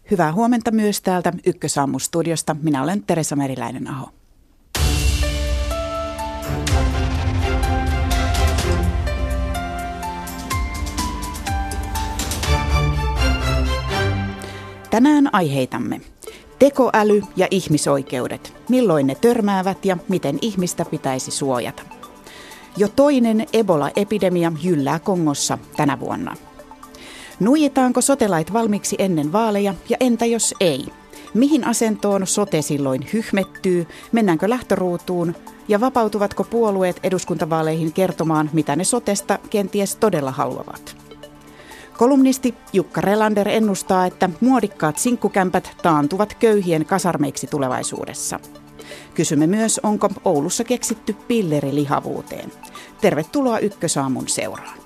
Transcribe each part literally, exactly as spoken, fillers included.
Hyvää huomenta myös täältä Ykkösaamu-studiosta. Minä olen Teresa Meriläinen-Aho. Tänään aiheitamme tekoäly ja ihmisoikeudet. Milloin ne törmäävät ja miten ihmistä pitäisi suojata. Jo toinen Ebola-epidemia jyllää Kongossa tänä vuonna. Nuijitaanko sotelait valmiiksi ennen vaaleja ja entä jos ei? Mihin asentoon sote silloin hyhmettyy? Mennäänkö lähtöruutuun? Ja vapautuvatko puolueet eduskuntavaaleihin kertomaan, mitä ne sotesta kenties todella haluavat? Kolumnisti Jukka Relander ennustaa, että muodikkaat sinkkukämpät taantuvat köyhien kasarmeiksi tulevaisuudessa. Kysymme myös, onko Oulussa keksitty pilleri lihavuuteen. Tervetuloa Ykkösaamun seuraan.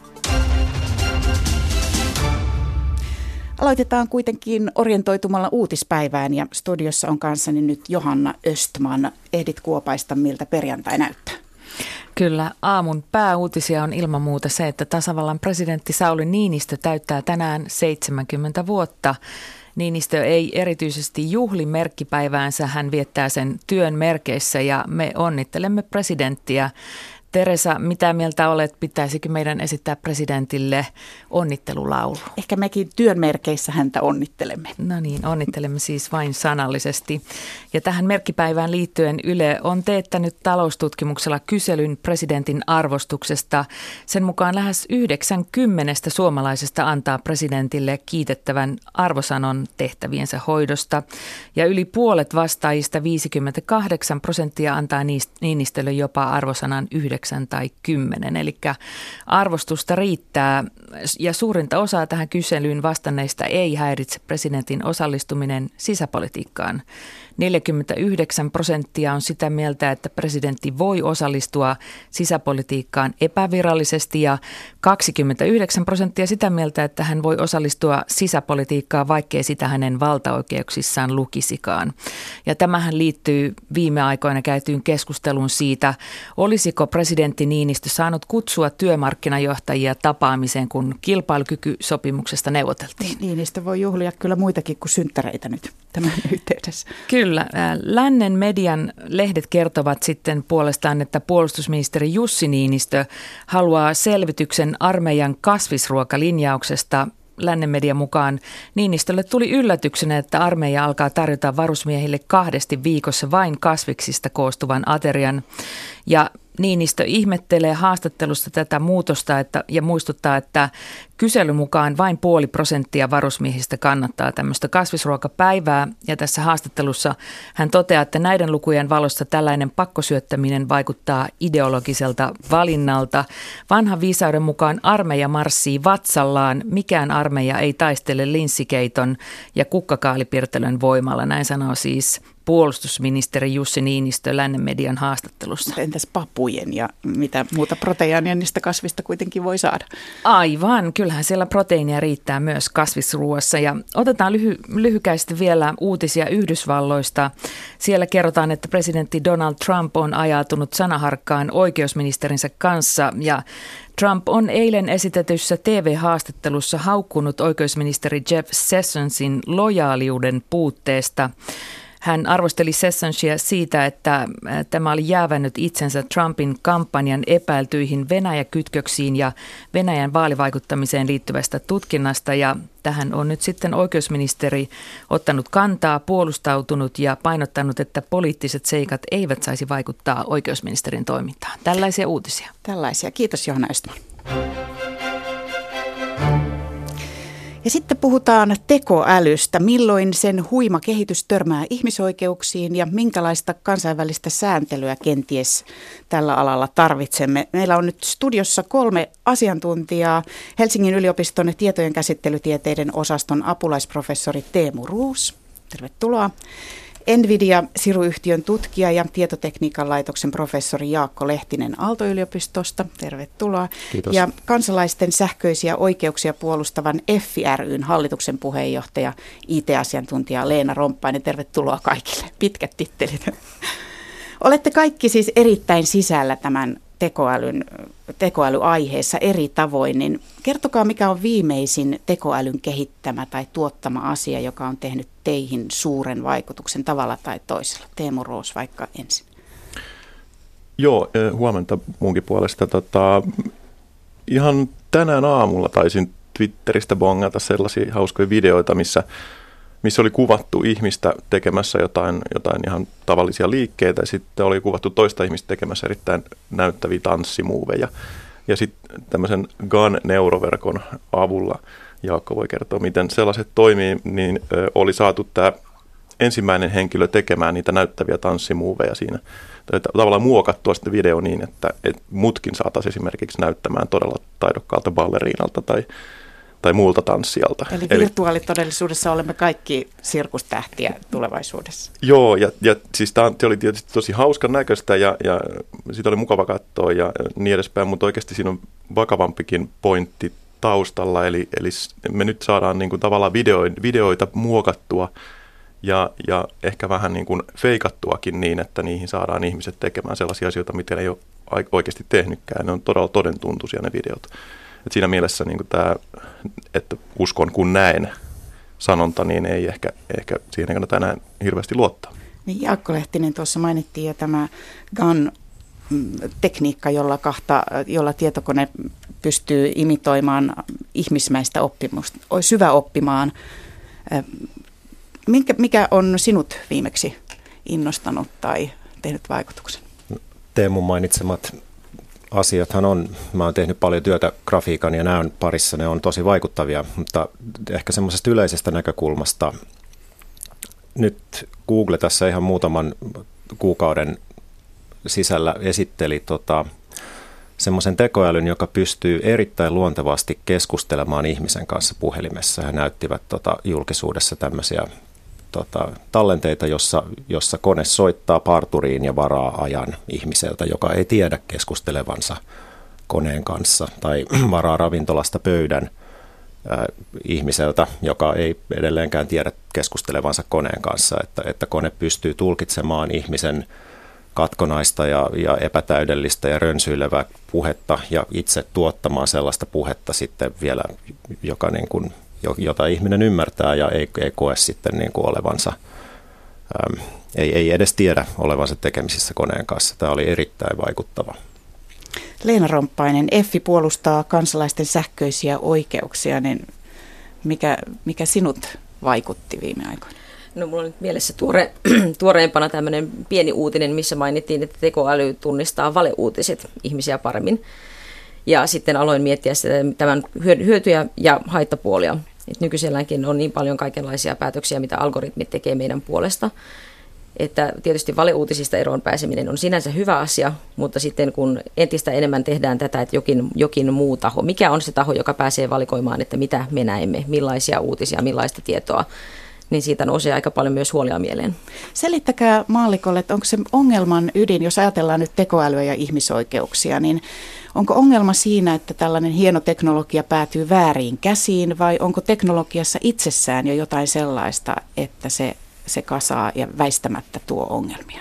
Aloitetaan kuitenkin orientoitumalla uutispäivään ja studiossa on kanssani nyt Johanna Östman. Ehdit kuopaista, miltä perjantai näyttää? Kyllä, aamun pääuutisia on ilman muuta se, että tasavallan presidentti Sauli Niinistö täyttää tänään seitsemänkymmentä vuotta. Niinistö ei erityisesti juhli merkkipäiväänsä, hän viettää sen työn merkeissä ja me onnittelemme presidenttiä. Teresa, mitä mieltä olet, pitäisikö meidän esittää presidentille onnittelulaulu? Ehkä mekin työn merkeissä häntä onnittelemme. No niin, onnittelemme siis vain sanallisesti. Ja tähän merkkipäivään liittyen Yle on teettänyt taloustutkimuksella kyselyn presidentin arvostuksesta. Sen mukaan lähes yhdeksänkymmentä suomalaisesta antaa presidentille kiitettävän arvosanon tehtäviensä hoidosta. Ja yli puolet vastaajista, viisikymmentäkahdeksan prosenttia, antaa Niinistölle jopa arvosanan yhdeksän tai kymmenen. Eli arvostusta riittää ja suurinta osaa tähän kyselyyn vastanneista ei häiritse presidentin osallistuminen sisäpolitiikkaan. neljäkymmentäyhdeksän prosenttia on sitä mieltä, että presidentti voi osallistua sisäpolitiikkaan epävirallisesti ja kaksikymmentäyhdeksän prosenttia sitä mieltä, että hän voi osallistua sisäpolitiikkaan, vaikkei sitä hänen valtaoikeuksissaan lukisikaan. Ja tämähän liittyy viime aikoina käytyyn keskusteluun siitä, olisiko presidentti Niinistö saanut kutsua työmarkkinajohtajia tapaamiseen, kun kilpailukykysopimuksesta neuvoteltiin. Niinistö voi juhlia kyllä muitakin kuin synttäreitä nyt tämän yhteydessä. Kyllä. Lännen median lehdet kertovat sitten puolestaan, että puolustusministeri Jussi Niinistö haluaa selvityksen armeijan kasvisruokalinjauksesta. Lännen median mukaan Niinistölle tuli yllätyksenä, että armeija alkaa tarjota varusmiehille kahdesti viikossa vain kasviksista koostuvan aterian. Ja Niinistö ihmettelee haastattelussa tätä muutosta että, ja muistuttaa, että kyselyn mukaan vain puoli prosenttia varusmiehistä kannattaa tämmöistä kasvisruokapäivää. Ja tässä haastattelussa hän toteaa, että näiden lukujen valossa tällainen pakkosyöttäminen vaikuttaa ideologiselta valinnalta. Vanhan viisauden mukaan armeija marssii vatsallaan, mikään armeija ei taistele linssikeiton ja kukkakaalipirtelön voimalla, näin sanoo siis puolustusministeri Jussi Niinistö Lännen median haastattelussa. Entäs papujen ja mitä muuta proteiinia niistä kasvista kuitenkin voi saada? Aivan, kyllähän siellä proteiinia riittää myös kasvisruuassa. Ja otetaan lyhy- lyhykäisesti vielä uutisia Yhdysvalloista. Siellä kerrotaan, että presidentti Donald Trump on ajautunut sanaharkkaan oikeusministerinsä kanssa ja Trump on eilen esitetyssä T V-haastattelussa haukkunut oikeusministeri Jeff Sessionsin lojaaliuden puutteesta. Hän arvosteli Sessionsia siitä, että tämä oli jäävännyt itsensä Trumpin kampanjan epäiltyihin Venäjä-kytköksiin ja Venäjän vaalivaikuttamiseen liittyvästä tutkinnasta. Ja tähän on nyt sitten oikeusministeri ottanut kantaa, puolustautunut ja painottanut, että poliittiset seikat eivät saisi vaikuttaa oikeusministerin toimintaan. Tällaisia uutisia. Tällaisia. Kiitos Johanna Östman. Ja sitten puhutaan tekoälystä, milloin sen huima kehitys törmää ihmisoikeuksiin ja minkälaista kansainvälistä sääntelyä kenties tällä alalla tarvitsemme. Meillä on nyt studiossa kolme asiantuntijaa. Helsingin yliopiston tietojen käsittelytieteiden osaston apulaisprofessori Teemu Roos. Tervetuloa. Nvidia-siruyhtiön tutkija ja tietotekniikan laitoksen professori Jaakko Lehtinen Aalto-yliopistosta. Tervetuloa. Kiitos. Ja kansalaisten sähköisiä oikeuksia puolustavan F I ry:n hallituksen puheenjohtaja, I T-asiantuntija Leena Romppainen. Tervetuloa kaikille. Pitkät tittelit. Olette kaikki siis erittäin sisällä tämän tekoälyn, tekoälyaiheessa eri tavoin, niin kertokaa, mikä on viimeisin tekoälyn kehittämä tai tuottama asia, joka on tehnyt teihin suuren vaikutuksen tavalla tai toisella. Teemu Roos vaikka ensin. Joo, huomenta munkin puolesta. Tota, ihan tänään aamulla taisin Twitteristä bongata sellaisia hauskoja videoita, missä, missä oli kuvattu ihmistä tekemässä jotain, jotain ihan tavallisia liikkeitä, ja sitten oli kuvattu toista ihmistä tekemässä erittäin näyttäviä tanssimuoveja. Ja sitten tämmöisen G A N-neuroverkon avulla, Jaakko voi kertoa, miten sellaiset toimii, niin ö, oli saatu tämä ensimmäinen henkilö tekemään niitä näyttäviä tanssimuoveja siinä. Tavallaan muokattua sitten video niin, että, että mutkin saataisiin esimerkiksi näyttämään todella taidokkaalta balleriinalta tai, tai muulta tanssijalta. Eli virtuaalitodellisuudessa olemme kaikki sirkustähtiä tulevaisuudessa. Joo, ja, ja siis tämä oli tietysti tosi hauskan näköistä ja, ja siitä oli mukava katsoa ja niin edespäin, mutta oikeasti siinä on vakavampikin pointti taustalla, eli, eli me nyt saadaan niin kuin tavallaan videoita, videoita muokattua Ja, ja ehkä vähän niin kuin feikattuakin niin, että niihin saadaan ihmiset tekemään sellaisia asioita, mitä ne ei ole oikeasti tehnytkään. Ne on todella todentuntuisia ne videot. Et siinä mielessä niin kuin tämä, että uskon kun näen sanonta, niin ei ehkä, ehkä siihen kannata enää hirveästi luottaa. Niin Jaakko Lehtinen tuossa mainittiin jo tämä G A N-tekniikka, jolla, kahta, jolla tietokone pystyy imitoimaan ihmismäistä oppimusta, syvä oppimaan. Minkä, mikä on sinut viimeksi innostanut tai tehnyt vaikutuksen? Teemun mainitsemat asiathan on, mä oon tehnyt paljon työtä grafiikan ja näön parissa, ne on tosi vaikuttavia, mutta ehkä semmoisesta yleisestä näkökulmasta. Nyt Google tässä ihan muutaman kuukauden sisällä esitteli tota, semmoisen tekoälyn, joka pystyy erittäin luontevasti keskustelemaan ihmisen kanssa puhelimessa. He näyttivät tota, julkisuudessa tämmöisiä tota, tallenteita, jossa, jossa kone soittaa parturiin ja varaa ajan ihmiseltä, joka ei tiedä keskustelevansa koneen kanssa, tai varaa ravintolasta pöydän äh, ihmiseltä, joka ei edelleenkään tiedä keskustelevansa koneen kanssa, että, että kone pystyy tulkitsemaan ihmisen katkonaista ja, ja epätäydellistä ja rönsyilevää puhetta ja itse tuottamaan sellaista puhetta sitten vielä, joka niin kuin, jota ihminen ymmärtää ja ei, ei koe sitten niin kuin olevansa, äm, ei, ei edes tiedä olevansa tekemisissä koneen kanssa. Tämä oli erittäin vaikuttava. Leena Romppainen, F I puolustaa kansalaisten sähköisiä oikeuksia, niin mikä, mikä sinut vaikutti viime aikoina? No mulla on nyt mielessä tuore, tuoreempana tämmöinen pieni uutinen, missä mainittiin, että tekoäly tunnistaa valeuutiset ihmisiä paremmin. Ja sitten aloin miettiä sitä, tämän hyötyjä ja haittapuolia. Et nykyiselläänkin on niin paljon kaikenlaisia päätöksiä, mitä algoritmit tekee meidän puolesta. Että tietysti valeuutisista eroon pääseminen on sinänsä hyvä asia, mutta sitten kun entistä enemmän tehdään tätä, että jokin, jokin muu taho, mikä on se taho, joka pääsee valikoimaan, että mitä me näemme, millaisia uutisia, millaista tietoa, niin siitä nousee aika paljon myös huolia mieleen. Selittäkää maallikolle, että onko se ongelman ydin, jos ajatellaan nyt tekoälyä ja ihmisoikeuksia, niin onko ongelma siinä, että tällainen hieno teknologia päätyy vääriin käsiin, vai onko teknologiassa itsessään jo jotain sellaista, että se, se kasaa ja väistämättä tuo ongelmia?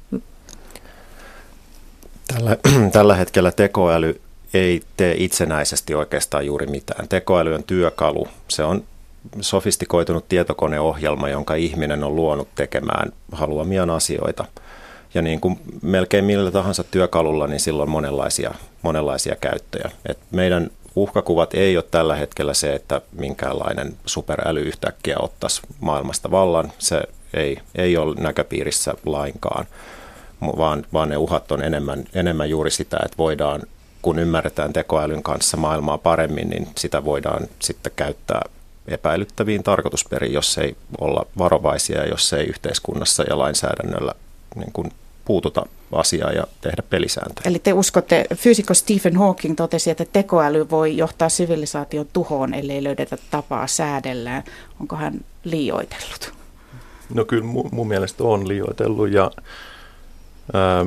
Tällä, tällä hetkellä tekoäly ei tee itsenäisesti oikeastaan juuri mitään. Tekoäly on työkalu, se on sofistikoitunut tietokoneohjelma, jonka ihminen on luonut tekemään haluamiaan asioita. Ja niin kuin melkein millä tahansa työkalulla, niin sillä on monenlaisia, monenlaisia käyttöjä. Et meidän uhkakuvat ei ole tällä hetkellä se, että minkäänlainen superäly yhtäkkiä ottaisi maailmasta vallan. Se ei, ei ole näköpiirissä lainkaan, vaan, vaan ne uhat on enemmän, enemmän juuri sitä, että voidaan, kun ymmärretään tekoälyn kanssa maailmaa paremmin, niin sitä voidaan sitten käyttää epäilyttäviin tarkoitusperiin, jos ei olla varovaisia ja jos ei yhteiskunnassa ja lainsäädännöllä niin kuin puututa asiaa ja tehdä pelisääntöjä. Eli te uskotte, fyysikko Stephen Hawking totesi, että tekoäly voi johtaa sivilisaation tuhoon, ellei löydetä tapaa säädellään. Onko hän liioitellut? No kyllä mun, mun mielestä on liioitellut ja, ää,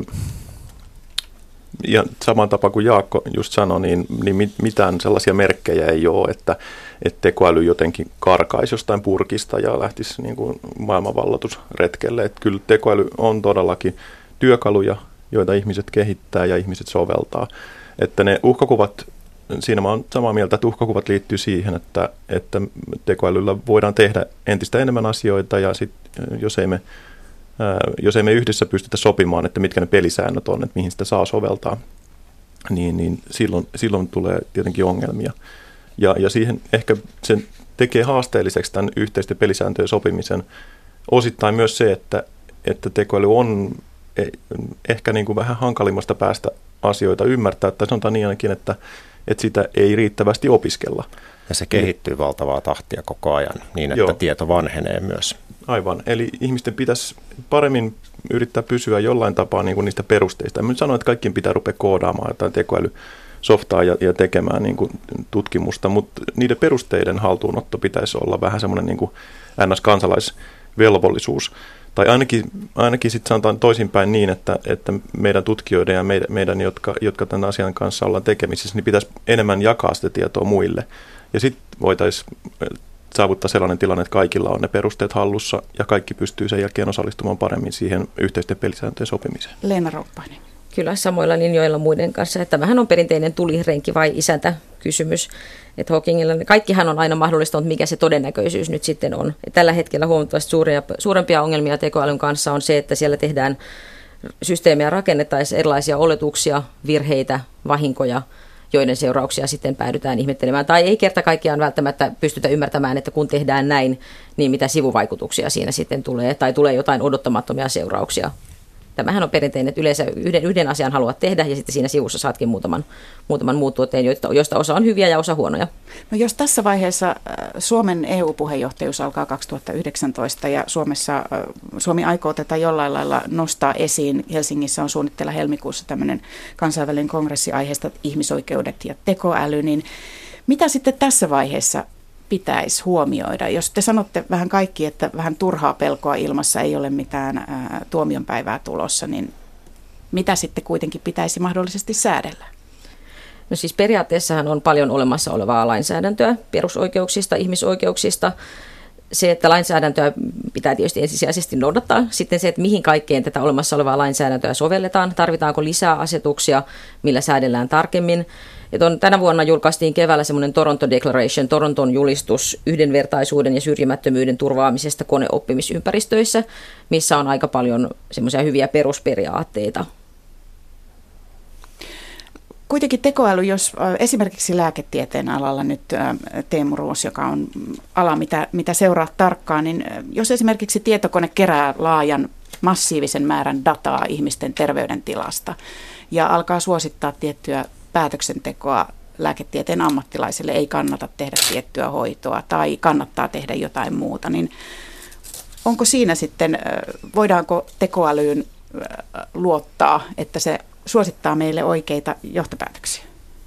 ja saman tapa kuin Jaakko just sanoi, niin, niin mitään sellaisia merkkejä ei ole, että että tekoäly jotenkin karkaisi jostain purkista ja lähtisi niin kuin maailmanvallatusretkelle. Että kyllä tekoäly on todellakin työkalu ja joita ihmiset kehittää ja ihmiset soveltaa. Että ne uhkakuvat, siinä mä oon samaa mieltä, että uhkakuvat liittyy siihen, että, että tekoälyllä voidaan tehdä entistä enemmän asioita ja sit, jos ei me jos ei me yhdessä pystytä sopimaan, että mitkä ne pelisäännöt on, että mihin sitä saa soveltaa, niin, niin silloin, silloin tulee tietenkin ongelmia. Ja, ja siihen ehkä sen tekee haasteelliseksi tämän yhteisten pelisääntöjen sopimisen osittain myös se, että, että tekoäly on ehkä niin kuin vähän hankalimmasta päästä asioita ymmärtää, tai sanotaan niin ainakin, että, että sitä ei riittävästi opiskella. Ja se kehittyy valtavaa tahtia koko ajan, niin että Joo. tieto vanhenee myös. Aivan, eli ihmisten pitäisi paremmin yrittää pysyä jollain tapaa niin kuin niistä perusteista. En nyt sano, että kaikkien pitää rupea koodaamaan jotain tekoälysoftaa ja, ja tekemään niin kuin tutkimusta, mutta niiden perusteiden haltuunotto pitäisi olla vähän semmoinen niin kuin N S-kansalaisvelvollisuus. Tai ainakin, ainakin sitten sanotaan toisinpäin niin, että, että meidän tutkijoiden ja meidän, meidän jotka, jotka tämän asian kanssa ollaan tekemisissä, niin pitäisi enemmän jakaa sitä tietoa muille. Ja sitten voitaisiin saavuttaa sellainen tilanne, että kaikilla on ne perusteet hallussa ja kaikki pystyy sen jälkeen osallistumaan paremmin siihen yhteisten pelisääntöjen sopimiseen. Leena Roppainen. Kyllä samoilla linjoilla muiden kanssa. Että tämähän on perinteinen tulirenki vai isäntä kysymys. Että Hawkingilla kaikkihan on aina mahdollista, mutta mikä se todennäköisyys nyt sitten on. Et tällä hetkellä huomattavasti suuria, suurempia ongelmia tekoälyn kanssa on se, että siellä tehdään systeemiä rakennettaisiin erilaisia oletuksia, virheitä, vahinkoja, joiden seurauksia sitten päädytään ihmettelemään. Tai ei kerta kaikkiaan välttämättä pystytä ymmärtämään, että kun tehdään näin, niin mitä sivuvaikutuksia siinä sitten tulee, tai tulee jotain odottamattomia seurauksia. Tämähän on perinteinen, että yleensä yhden, yhden asian haluat tehdä, ja sitten siinä sivussa saatkin muutaman, muutaman muun tuotteen, joista osa on hyviä ja osa huonoja. No jos tässä vaiheessa Suomen E U-puheenjohtajuus alkaa kaksituhattayhdeksäntoista, ja Suomessa, Suomi aikoo tätä jollain lailla nostaa esiin. Helsingissä on suunnitteilla helmikuussa tämmöinen kansainvälinen kongressi aiheesta ihmisoikeudet ja tekoäly, niin mitä sitten tässä vaiheessa pitäisi huomioida? Jos te sanotte vähän kaikki, että vähän turhaa pelkoa ilmassa, ei ole mitään ää, tuomionpäivää tulossa, niin mitä sitten kuitenkin pitäisi mahdollisesti säädellä? No siis periaatteessahan on paljon olemassa olevaa lainsäädäntöä perusoikeuksista, ihmisoikeuksista. Se, että lainsäädäntöä pitää tietysti ensisijaisesti noudattaa. Sitten se, että mihin kaikkeen tätä olemassa olevaa lainsäädäntöä sovelletaan. Tarvitaanko lisää asetuksia, millä säädellään tarkemmin. Et on, tänä vuonna julkaistiin keväällä semmoinen Toronto Declaration, Toronton julistus yhdenvertaisuuden ja syrjimättömyyden turvaamisesta koneoppimisympäristöissä, missä on aika paljon semmoisia hyviä perusperiaatteita. Kuitenkin tekoäly, jos esimerkiksi lääketieteen alalla nyt Teemu Roos, joka on ala, mitä, mitä seuraa tarkkaan, niin jos esimerkiksi tietokone kerää laajan massiivisen määrän dataa ihmisten terveydentilasta ja alkaa suosittaa tiettyä päätöksentekoa lääketieteen ammattilaisille, ei kannata tehdä tiettyä hoitoa tai kannattaa tehdä jotain muuta, niin onko siinä sitten, voidaanko tekoälyyn luottaa, että se suosittaa meille oikeita johtopäätöksiä?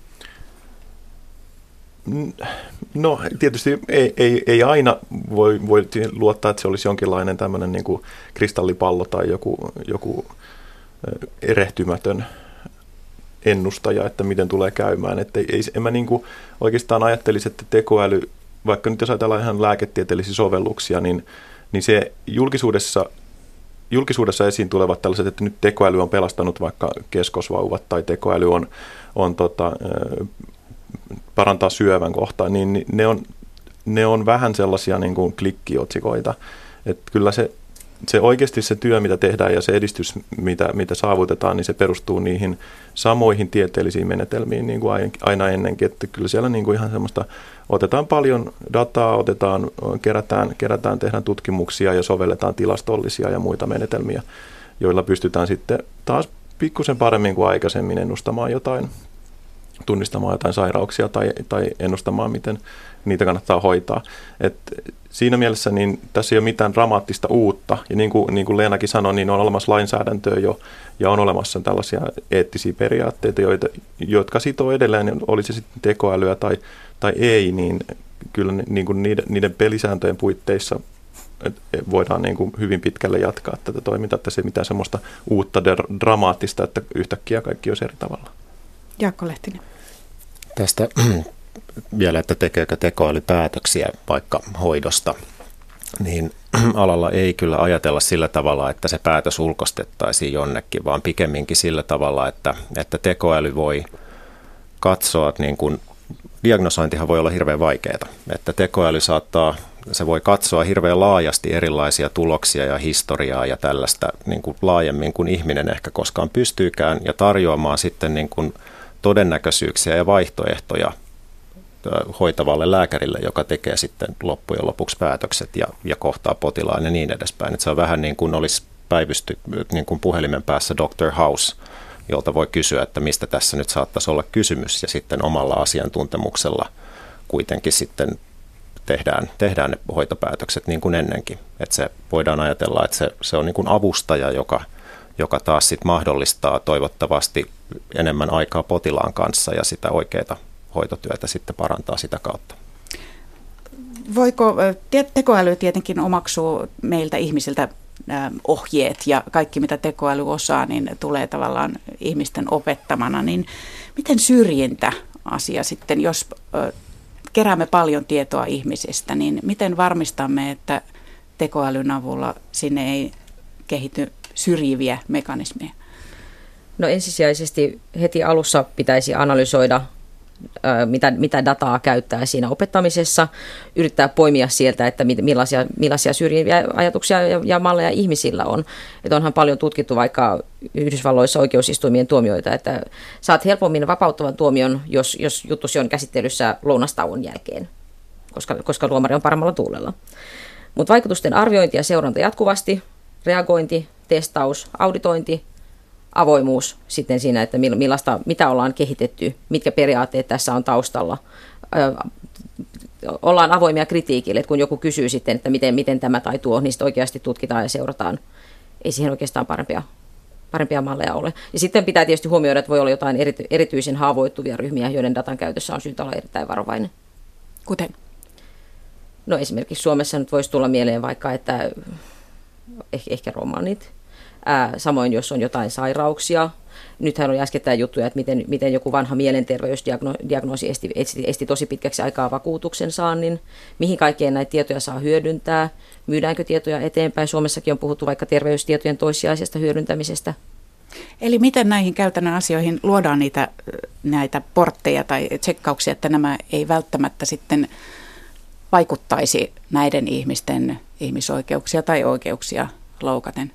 No tietysti ei, ei, ei aina voi, voi luottaa, että se olisi jonkinlainen tämmöinen niin kuin kristallipallo tai joku, joku erehtymätön ennustaja, että miten tulee käymään. Että ei, en mä niin kuin oikeastaan ajattelisi, että tekoäly, vaikka nyt jos ajatellaan ihan lääketieteellisiä sovelluksia, niin, niin se julkisuudessa Julkisuudessa esiin tulevat tällaiset, että nyt tekoäly on pelastanut vaikka keskosvauvat tai tekoäly on, on tota, parantaa syövän kohtaan, niin ne on, ne on vähän sellaisia niin kuin klikkiotsikoita. Että kyllä se, se oikeasti se työ, mitä tehdään ja se edistys, mitä, mitä saavutetaan, niin se perustuu niihin samoihin tieteellisiin menetelmiin niin kuin aina ennenkin. Että kyllä siellä niin kuin ihan semmoista, otetaan paljon dataa, otetaan, kerätään, kerätään, tehdään tutkimuksia ja sovelletaan tilastollisia ja muita menetelmiä, joilla pystytään sitten taas pikkusen paremmin kuin aikaisemmin ennustamaan jotain, tunnistamaan jotain sairauksia tai, tai ennustamaan, miten niitä kannattaa hoitaa. Et siinä mielessä niin tässä ei ole mitään dramaattista uutta. Ja niin kuin, niin kuin Leenakin sanoi, niin on olemassa lainsäädäntöä jo ja on olemassa tällaisia eettisiä periaatteita, joita, jotka sitoo edelleen, oli se sitten tekoälyä tai, tai ei, niin kyllä niin kuin niiden, niiden pelisääntöjen puitteissa voidaan niin kuin hyvin pitkälle jatkaa tätä toimintaa, että se ei mitään semmoista uutta dramaattista, että yhtäkkiä kaikki olisi eri tavalla. Jaakko Lehtinen. Tästä vielä, että tekeekö tekoäly päätöksiä vaikka hoidosta, niin alalla ei kyllä ajatella sillä tavalla, että se päätös ulkostettaisiin jonnekin, vaan pikemminkin sillä tavalla, että, että tekoäly voi katsoa, niin kuin, diagnosointihan voi olla hirveän vaikeaa, että tekoäly saattaa, se voi katsoa hirveän laajasti erilaisia tuloksia ja historiaa ja tällaista niin kuin laajemmin kuin ihminen ehkä koskaan pystyykään ja tarjoamaan sitten niin kuin todennäköisyyksiä ja vaihtoehtoja hoitavalle lääkärille, joka tekee sitten loppujen lopuksi päätökset ja, ja kohtaa potilaan ja niin edespäin. Että se on vähän niin kuin olisi päivysty niin kuin puhelimen päässä doctor House, jolta voi kysyä, että mistä tässä nyt saattaisi olla kysymys ja sitten omalla asiantuntemuksella kuitenkin sitten tehdään, tehdään ne hoitopäätökset niin kuin ennenkin. Että se voidaan ajatella, että se, se on niin kuin avustaja, joka, joka taas sit mahdollistaa toivottavasti enemmän aikaa potilaan kanssa ja sitä oikeaa hoitotyötä sitten parantaa sitä kautta. Voiko tekoäly tietenkin omaksuu meiltä ihmisiltä ohjeet ja kaikki mitä tekoäly osaa, niin tulee tavallaan ihmisten opettamana, niin miten syrjintä asia sitten, jos keräämme paljon tietoa ihmisistä, niin miten varmistamme, että tekoälyn avulla sinne ei kehity syrjiviä mekanismeja? No ensisijaisesti heti alussa pitäisi analysoida, mitä, mitä dataa käyttää siinä opettamisessa, yrittää poimia sieltä, että millaisia, millaisia syrjiviä ajatuksia ja, ja malleja ihmisillä on. Että onhan paljon tutkittu vaikka Yhdysvalloissa oikeusistuimien tuomioita, että saat helpommin vapauttavan tuomion, jos, jos juttusi on käsittelyssä lounastauon jälkeen, koska, koska tuomari on paremmalla tuulella. Mutta vaikutusten arviointi ja seuranta jatkuvasti, reagointi, testaus, auditointi, avoimuus sitten siinä, että millaista, mitä ollaan kehitetty, mitkä periaatteet tässä on taustalla. Ö, ollaan avoimia kritiikille, että kun joku kysyy sitten, että miten, miten tämä tai tuo, niin sitten oikeasti tutkitaan ja seurataan. Ei siihen oikeastaan parempia, parempia malleja ole. Ja sitten pitää tietysti huomioida, että voi olla jotain erity, erityisen haavoittuvia ryhmiä, joiden datan käytössä on syytä olla erittäin varovainen. Kuten? No esimerkiksi Suomessa nyt voisi tulla mieleen vaikka, että ehkä romanit. Ää, samoin, jos on jotain sairauksia. Nythän oli äskettäin juttuja, että miten, miten joku vanha mielenterveysdiagnoosi esti, esti, esti tosi pitkäksi aikaa vakuutuksen saannin. Mihin kaikkeen näitä tietoja saa hyödyntää? Myydäänkö tietoja eteenpäin? Suomessakin on puhuttu vaikka terveystietojen toissijaisesta hyödyntämisestä. Eli miten näihin käytännön asioihin luodaan niitä, näitä portteja tai tsekkauksia, että nämä ei välttämättä sitten vaikuttaisi näiden ihmisten ihmisoikeuksia tai oikeuksia loukaten?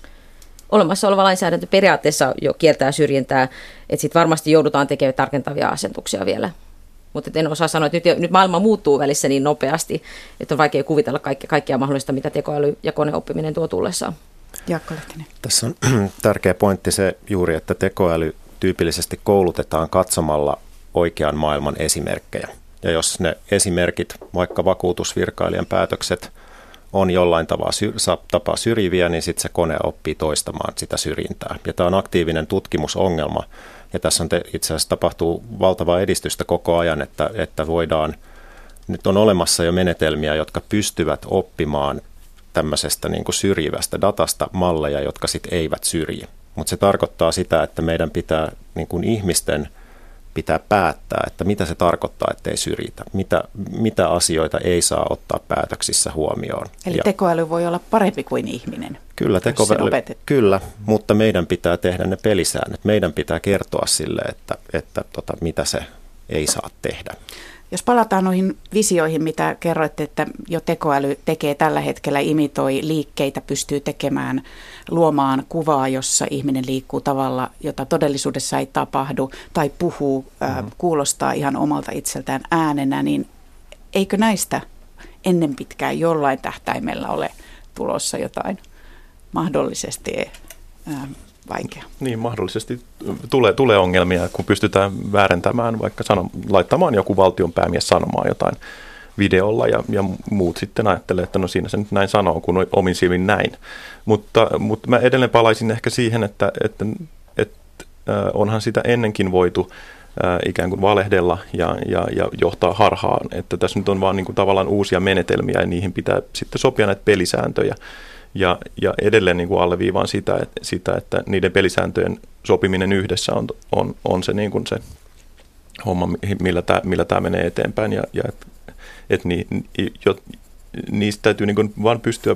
Olemassa oleva lainsäädäntö periaatteessa jo kiertää syrjintää, että sitten varmasti joudutaan tekemään tarkentavia asentuksia vielä. Mutta en osaa sanoa, että nyt, nyt maailma muuttuu välissä niin nopeasti, että on vaikea kuvitella kaikkea, kaikkea mahdollista, mitä tekoäly ja koneoppiminen tuo tullessaan. Jaakko Lehtinen. Tässä on tärkeä pointti se juuri, että tekoäly tyypillisesti koulutetaan katsomalla oikean maailman esimerkkejä. Ja jos ne esimerkit, vaikka vakuutusvirkailijan päätökset, on jollain tapaa syrjiviä, niin sitten se kone oppii toistamaan sitä syrjintää. Ja tämä on aktiivinen tutkimusongelma. Ja tässä on te, itse asiassa tapahtuu valtavaa edistystä koko ajan, että, että voidaan, nyt on olemassa jo menetelmiä, jotka pystyvät oppimaan tämmöisestä niin kuin syrjivästä datasta malleja, jotka sitten eivät syrji. Mutta se tarkoittaa sitä, että meidän pitää niin kuin ihmisten pitää päättää, että mitä se tarkoittaa, ettei syrjitä, mitä, mitä asioita ei saa ottaa päätöksissä huomioon. Eli ja tekoäly voi olla parempi kuin ihminen. Kyllä, tekoäly, kyllä, mutta meidän pitää tehdä ne pelisäännöt. Meidän pitää kertoa sille, että, että tota, mitä se ei saa tehdä. Jos palataan noihin visioihin, mitä kerroitte, että jo tekoäly tekee tällä hetkellä, imitoi liikkeitä, pystyy tekemään, luomaan kuvaa, jossa ihminen liikkuu tavalla, jota todellisuudessa ei tapahdu, tai puhuu, mm-hmm. kuulostaa ihan omalta itseltään äänenä, niin eikö näistä ennen pitkään jollain tähtäimellä ole tulossa jotain mahdollisesti ää, vaikea? Niin, mahdollisesti tulee, tulee ongelmia, kun pystytään väärentämään, vaikka sanom, laittamaan joku valtionpäämies sanomaan jotain videolla ja, ja muut sitten ajattelee, että no siinä se nyt näin sanoo, kun omin silmin näin. Mutta, mutta mä edelleen palaisin ehkä siihen, että, että, että äh, onhan sitä ennenkin voitu äh, ikään kuin valehdella ja, ja, ja johtaa harhaan, että tässä nyt on vaan niin kuin tavallaan uusia menetelmiä ja niihin pitää sitten sopia näitä pelisääntöjä. Ja, ja edelleen niin kuin alleviivaan sitä, että, sitä, että niiden pelisääntöjen sopiminen yhdessä on, on, on se, niin kuin se homma, millä tämä, millä tämä menee eteenpäin. Ja, ja että et ni, jo, niistä täytyy niin kuin vaan pystyä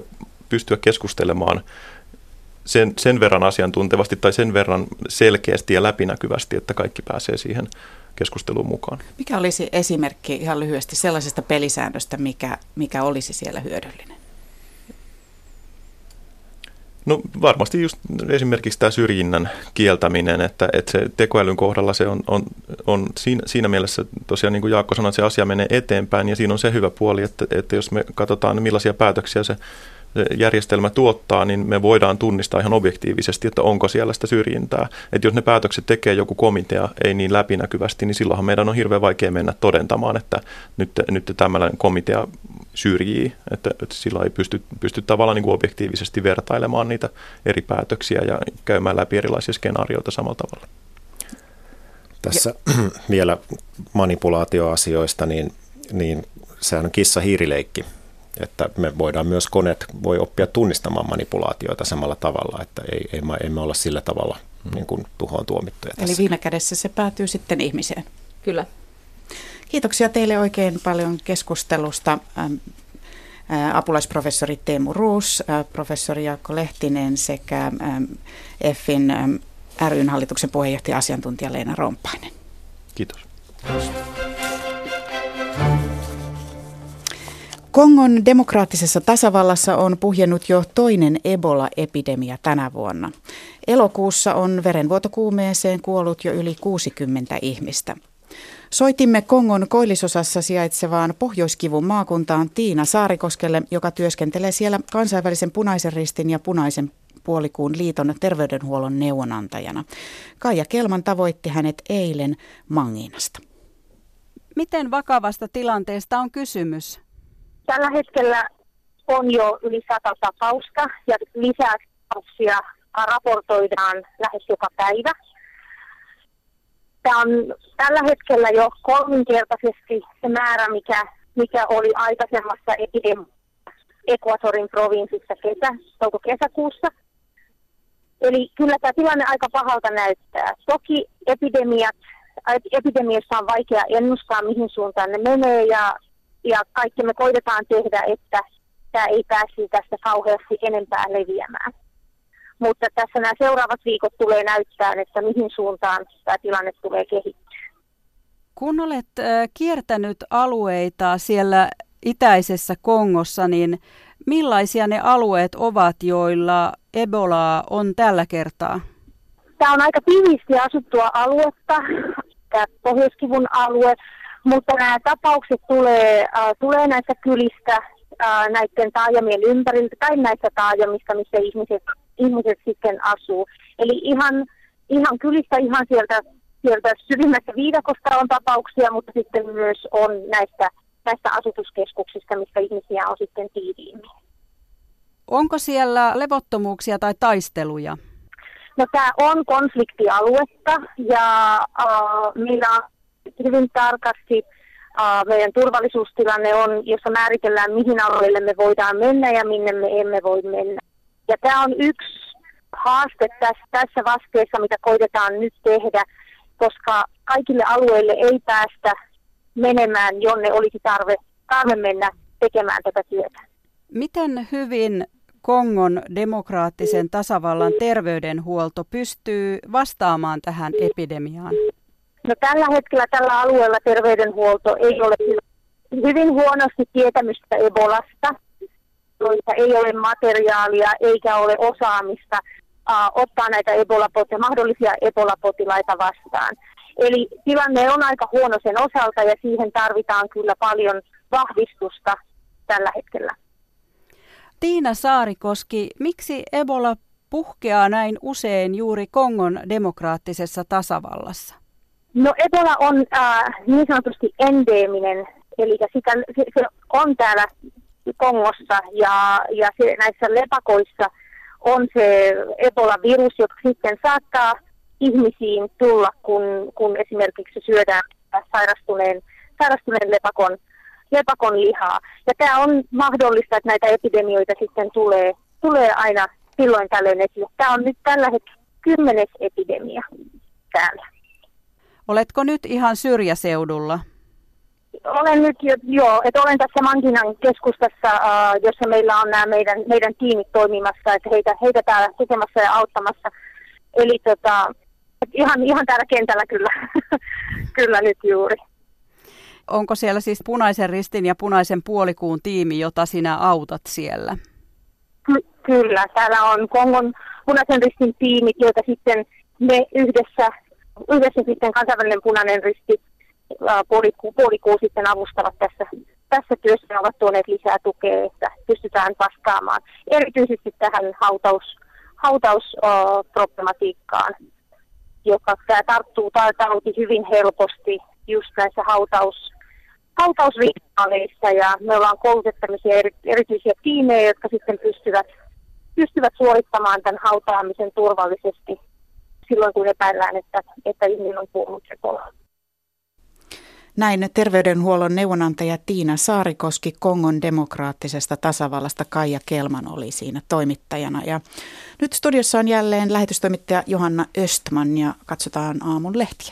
pystyä keskustelemaan sen, sen verran asiantuntevasti tai sen verran selkeästi ja läpinäkyvästi, että kaikki pääsee siihen keskusteluun mukaan. Mikä olisi esimerkki ihan lyhyesti sellaisesta pelisäännöstä, mikä, mikä olisi siellä hyödyllinen? No varmasti just esimerkiksi tämä syrjinnän kieltäminen, että, että se tekoälyn kohdalla se on, on, on siinä, siinä mielessä tosiaan niin kuin Jaakko sanoi, että se asia menee eteenpäin ja siinä on se hyvä puoli, että, että jos me katsotaan millaisia päätöksiä se järjestelmä tuottaa, niin me voidaan tunnistaa ihan objektiivisesti, että onko siellä sitä syrjintää. Että jos ne päätökset tekee joku komitea ei niin läpinäkyvästi, niin silloinhan meidän on hirveän vaikea mennä todentamaan, että nyt, nyt tämmöinen komitea syrjii, että, että sillä ei pysty, pysty tavallaan niin kuin objektiivisesti vertailemaan niitä eri päätöksiä ja käymään läpi erilaisia skenaarioita samalla tavalla. Tässä vielä manipulaatioasioista, niin, niin sehän on kissa-hiirileikki. Että me voidaan myös koneet voi oppia tunnistamaan manipulaatioita samalla tavalla, että ei, ei, emme olla sillä tavalla niin kuin tuhoon tuomittuja tässä. Eli viime kädessä se päätyy sitten ihmiseen. Kyllä. Kiitoksia teille oikein paljon keskustelusta. Apulaisprofessori Teemu Roos, professori Jaakko Lehtinen sekä EFFin ry:n hallituksen puheenjohtaja asiantuntija Leena Romppainen. Kiitos. Kongon demokraattisessa tasavallassa on puhjennut jo toinen Ebola-epidemia tänä vuonna. Elokuussa on verenvuotokuumeeseen kuollut jo yli kuusikymmentä ihmistä. Soitimme Kongon koillisosassa sijaitsevaan Pohjoiskivun maakuntaan Tiina Saarikoskelle, joka työskentelee siellä kansainvälisen Punaisen Ristin ja Punaisen puolikuun liiton terveydenhuollon neuvonantajana. Kaija Kelman tavoitti hänet eilen Manginasta. Miten vakavasta tilanteesta on kysymys? Tällä hetkellä on jo yli sata tapausta ja lisää tapauksia raportoidaan lähes joka päivä. Tämä on tällä hetkellä jo kolminkertaisesti se määrä, mikä, mikä oli aikaisemmassa epidemiassa Ecuadorin provinssissa kesä, touko-kesäkuussa. Eli kyllä tämä tilanne aika pahalta näyttää. Toki epidemiat, epidemiassa on vaikea ennustaa, mihin suuntaan ne menee ja Ja kaikki me koitetaan tehdä, että tämä ei pääsisi tästä kauheasti enempää leviämään. Mutta tässä nämä seuraavat viikot tulee näyttää, että mihin suuntaan tämä tilanne tulee kehittyä. Kun olet kiertänyt alueita siellä itäisessä Kongossa, niin millaisia ne alueet ovat, joilla Ebolaa on tällä kertaa? Tämä on aika tiiviisti asuttua aluetta, tämä Pohjoiskivun alue. Mutta nämä tapaukset tulee, äh, tulee näistä kylistä, äh, näiden taajamien ympäriltä tai näistä taajamista, missä ihmiset, ihmiset sitten asuu. Eli ihan, ihan kylistä, ihan sieltä, sieltä syvimmästä viidakosta on tapauksia, mutta sitten myös on näistä, näistä asutuskeskuksista, missä ihmisiä on sitten tiiviimmin. Onko siellä levottomuuksia tai taisteluja? No tämä on konfliktialuetta ja äh, meillä on hyvin tarkasti uh, meidän turvallisuustilanne on, jossa määritellään, mihin alueille me voidaan mennä ja minne me emme voi mennä. Ja tämä on yksi haaste tässä, tässä vasteessa, mitä koitetaan nyt tehdä, koska kaikille alueille ei päästä menemään, jonne olisi tarve, tarve mennä tekemään tätä työtä. Miten hyvin Kongon demokraattisen tasavallan terveydenhuolto pystyy vastaamaan tähän epidemiaan? No tällä hetkellä tällä alueella terveydenhuolto ei ole hyvin huonosti tietämystä Ebolasta, joissa ei ole materiaalia eikä ole osaamista uh, ottaa näitä Ebola-potilaita, mahdollisia Ebola-potilaita vastaan. Eli tilanne on aika huono sen osalta ja siihen tarvitaan kyllä paljon vahvistusta tällä hetkellä. Tiina Saarikoski, miksi Ebola puhkeaa näin usein juuri Kongon demokraattisessa tasavallassa? No Ebola on äh, niin sanotusti endeeminen, eli sitä, se, se on täällä Kongossa ja, ja se, näissä lepakoissa on se Ebola-virus, joka sitten saattaa ihmisiin tulla, kun, kun esimerkiksi syödään sairastuneen, sairastuneen lepakon, lepakon lihaa. Ja tämä on mahdollista, että näitä epidemioita sitten tulee, tulee aina silloin tällöin esille. Tämä on nyt tällä hetkellä kymmenes epidemia täällä. Oletko nyt ihan syrjäseudulla? olen nyt jo, joo, että olen tässä Mankinan keskustassa, uh, jossa meillä on nämä meidän, meidän tiimit toimimassa, että heitä, heitä täällä tukemassa ja auttamassa. Eli tota, ihan, ihan täällä kentällä kyllä, kyllä nyt juuri. Onko siellä siis Punaisen Ristin ja Punaisen Puolikuun tiimi, jota sinä autat siellä? Ky- kyllä, täällä on Kongon Punaisen Ristin tiimit, joita sitten me yhdessä, yhdessä sitten kansainvälinen Punainen Risti, Puolikuu, puolikuu sitten avustavat tässä, tässä työssä ja ovat tuoneet lisää tukea, että pystytään vastaamaan erityisesti tähän hautaus, hautausproblematiikkaan, joka tämä tarttuu tauti hyvin helposti just näissä hautaus, hautausrituaaleissa, ja me ollaan koulutettu tämmöisiä eri, erityisiä tiimejä, jotka sitten pystyvät, pystyvät suorittamaan tämän hautaamisen turvallisesti silloin, kun epäillään, että, että ihminen on kuollut Ebolaan. Näin terveydenhuollon neuvonantaja Tiina Saarikoski Kongon demokraattisesta tasavallasta. Kaija Kelman oli siinä toimittajana. Ja nyt studiossa on jälleen lähetystoimittaja Johanna Östman ja katsotaan aamun lehtiä.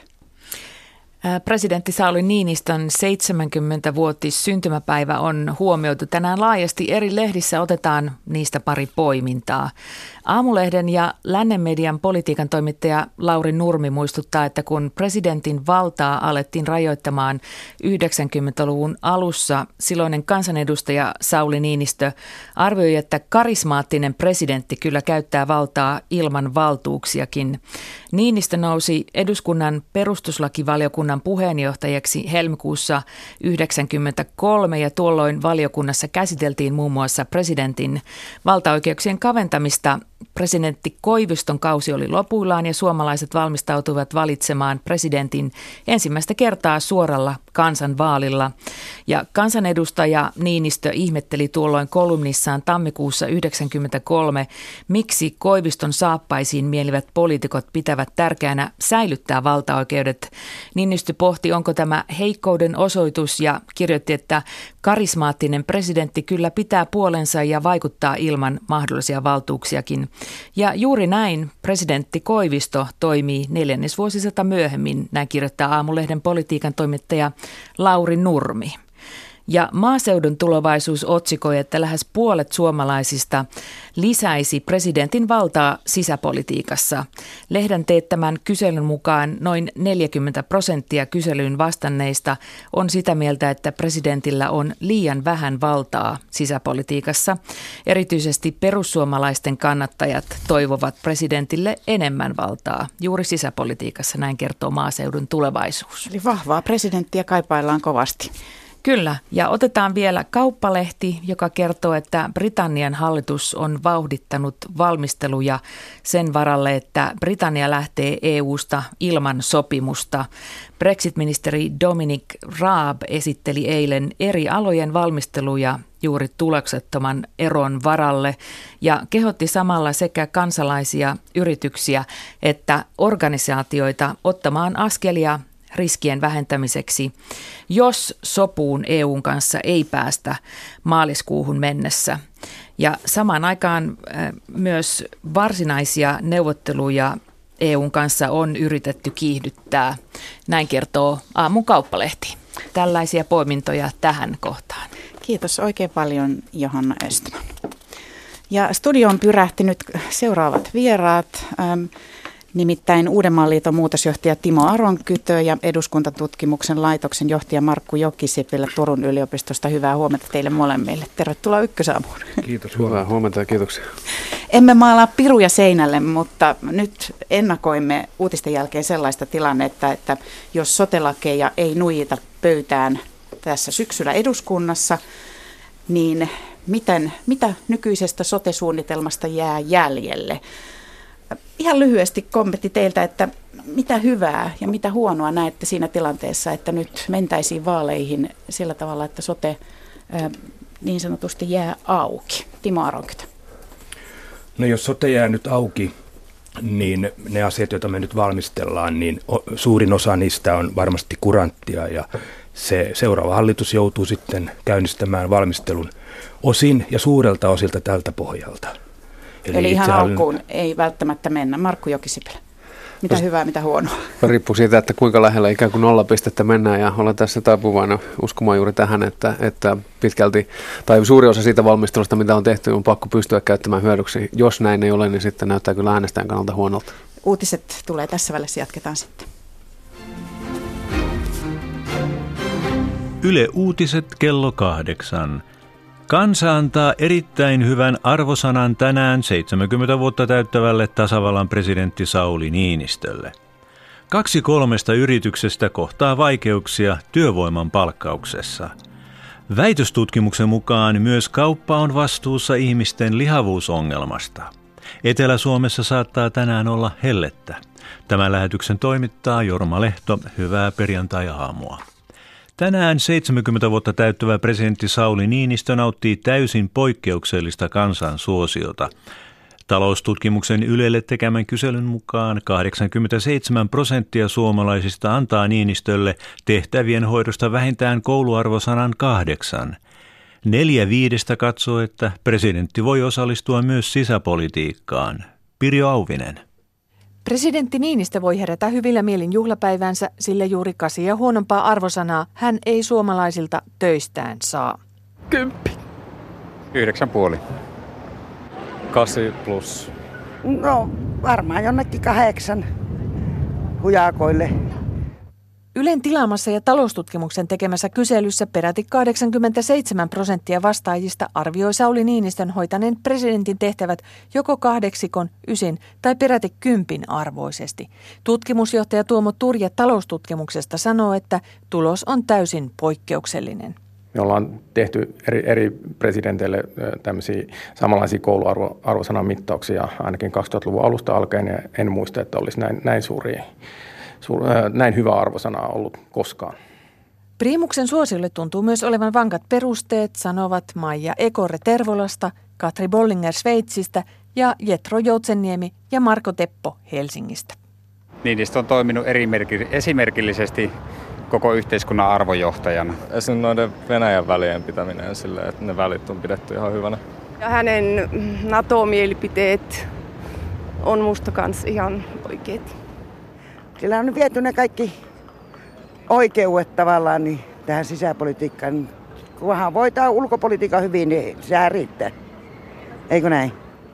Presidentti Sauli Niinistön seitsemänkymmenvuotis syntymäpäivä on huomioitu tänään laajasti. Eri lehdissä otetaan niistä pari poimintaa. Aamulehden ja Lännen median politiikan toimittaja Lauri Nurmi muistuttaa, että kun presidentin valtaa alettiin rajoittamaan yhdeksänkymmentäluvun alussa, silloinen kansanedustaja Sauli Niinistö arvioi, että karismaattinen presidentti kyllä käyttää valtaa ilman valtuuksiakin. Niinistö nousi eduskunnan perustuslakivaliokunnan puheenjohtajaksi helmikuussa yhdeksänkymmentäkolme ja tuolloin valiokunnassa käsiteltiin muun muassa presidentin valtaoikeuksien kaventamista. Presidentti Koiviston kausi oli lopuillaan ja suomalaiset valmistautuivat valitsemaan presidentin ensimmäistä kertaa suoralla kansanvaalilla. Ja kansanedustaja Niinistö ihmetteli tuolloin kolumnissaan tammikuussa yhdeksänkymmentäkolme, miksi Koiviston saappaisiin mielivät poliitikot pitävät tärkeänä säilyttää valtaoikeudet. Niinistö pohti, onko tämä heikkouden osoitus ja kirjoitti, että karismaattinen presidentti kyllä pitää puolensa ja vaikuttaa ilman mahdollisia valtuuksiakin. Ja juuri näin presidentti Koivisto toimii neljännesvuosisata myöhemmin, näin kirjoittaa Aamulehden politiikan toimittaja Lauri Nurmi. Ja Maaseudun Tulevaisuus otsikoi, että lähes puolet suomalaisista lisäisi presidentin valtaa sisäpolitiikassa. Lehden teettämän kyselyn mukaan noin neljäkymmentä prosenttia kyselyyn vastanneista on sitä mieltä, että presidentillä on liian vähän valtaa sisäpolitiikassa. Erityisesti perussuomalaisten kannattajat toivovat presidentille enemmän valtaa juuri sisäpolitiikassa, näin kertoo Maaseudun Tulevaisuus. Eli vahvaa presidenttiä kaipaillaan kovasti. Kyllä, ja otetaan vielä Kauppalehti, joka kertoo, että Britannian hallitus on vauhdittanut valmisteluja sen varalle, että Britannia lähtee E U:sta ilman sopimusta. Brexit-ministeri Dominic Raab esitteli eilen eri alojen valmisteluja juuri tuloksettoman eron varalle ja kehotti samalla sekä kansalaisia, yrityksiä että organisaatioita ottamaan askelia riskien vähentämiseksi, jos sopuun E U:n kanssa ei päästä maaliskuuhun mennessä. Ja samaan aikaan myös varsinaisia neuvotteluja E U:n kanssa on yritetty kiihdyttää. Näin kertoo Aamun Kauppalehti. Tällaisia poimintoja tähän kohtaan. Kiitos oikein paljon, Johanna Östman. Ja studioon pyrähtinyt seuraavat vieraat. Ähm, Nimittäin Uudenmaan liiton muutosjohtaja Timo Aronkytö ja eduskuntatutkimuksen laitoksen johtaja Markku Jokisipilä Turun yliopistosta. Hyvää huomenta teille molemmille. Tervetuloa Ykkösaamuun. Kiitos. Hyvää huomenta ja kiitoksia. Emme maalaa piruja seinälle, mutta nyt ennakoimme uutisten jälkeen sellaista tilannetta, että jos sote-lakeja ei nuijita pöytään tässä syksyllä eduskunnassa, niin miten, mitä nykyisestä sote-suunnitelmasta jää jäljelle? Ihan lyhyesti kommentti teiltä, että mitä hyvää ja mitä huonoa näette siinä tilanteessa, että nyt mentäisiin vaaleihin sillä tavalla, että sote niin sanotusti jää auki. Timo Aronkytö. No jos sote jää nyt auki, niin ne asiat, joita me nyt valmistellaan, niin suurin osa niistä on varmasti kuranttia ja se seuraava hallitus joutuu sitten käynnistämään valmistelun osin ja suurelta osilta tältä pohjalta. Eli, Eli ihan alkuun ei välttämättä mennä. Markku Jokisipilä. Mitä hyvää, mitä huonoa? Riippuu siitä, että kuinka lähellä ikään kuin nollapistettä mennään, ja olen tässä taipuvainen uskomaan juuri tähän, että, että pitkälti, tai suuri osa siitä valmistelusta, mitä on tehty, on pakko pystyä käyttämään hyödyksi. Jos näin ei ole, niin sitten näyttää kyllä äänestäjän kannalta huonolta. Uutiset tulee tässä välissä, jatketaan sitten. Yle Uutiset kello kahdeksan. Kansa antaa erittäin hyvän arvosanan tänään seitsemänkymmentä vuotta täyttävälle tasavallan presidentti Sauli Niinistölle. Kaksi kolmesta yrityksestä kohtaa vaikeuksia työvoiman palkkauksessa. Väitöstutkimuksen mukaan myös kauppa on vastuussa ihmisten lihavuusongelmasta. Etelä-Suomessa saattaa tänään olla hellettä. Tämän lähetyksen toimittaa Jorma Lehto. Hyvää perjantai-aamua. Tänään seitsemänkymmentä vuotta täyttävä presidentti Sauli Niinistö nauttii täysin poikkeuksellista kansan suosiota. Taloustutkimuksen Ylelle tekemän kyselyn mukaan kahdeksankymmentäseitsemän prosenttia suomalaisista antaa Niinistölle tehtävien hoidosta vähintään kouluarvosanan kahdeksan. Neljä viidestä katsoo, että presidentti voi osallistua myös sisäpolitiikkaan. Pirjo Auvinen. Presidentti Niinistö voi herätä hyvillä mielin juhlapäivänsä, sillä juuri kasia huonompaa arvosanaa hän ei suomalaisilta töistään saa. Kymppi. Yhdeksän puoli. Kasi plus. No varmaan jonnekin kahdeksan hujakoille. Ylen tilaamassa ja taloustutkimuksen tekemässä kyselyssä peräti kahdeksankymmentäseitsemän prosenttia vastaajista arvioi Sauli Niinistön hoitaneen presidentin tehtävät joko kahdeksikon, ysin tai peräti kympin arvoisesti. Tutkimusjohtaja Tuomo Turja taloustutkimuksesta sanoo, että tulos on täysin poikkeuksellinen. Me ollaan tehty eri, eri presidenteille tämmöisiä samanlaisia kouluarvosanan mittauksia ainakin kaksituhattaluvun alusta alkaen, ja en muista, että olisi näin, näin suuria. Näin hyvä arvosana ollut koskaan. Priimuksen suosiolle tuntuu myös olevan vankat perusteet, sanovat Maija Ekore Tervolasta, Katri Bollinger Sveitsistä ja Jetro Joutsenniemi ja Marko Teppo Helsingistä. Niinistö on toiminut esimerkillisesti koko yhteiskunnan arvojohtajana. Esimerkiksi noiden Venäjän välien pitäminen silleen, että ne välit on pidetty ihan hyvänä. Ja hänen NATO-mielipiteet on musta kans ihan oikeet. Sillä on viety ne kaikki oikeudet tavallaan niin tähän sisäpolitiikkaan. Kunhan voitaan ulkopolitiikan hyvin, niin sehän riittää. Eikö näin?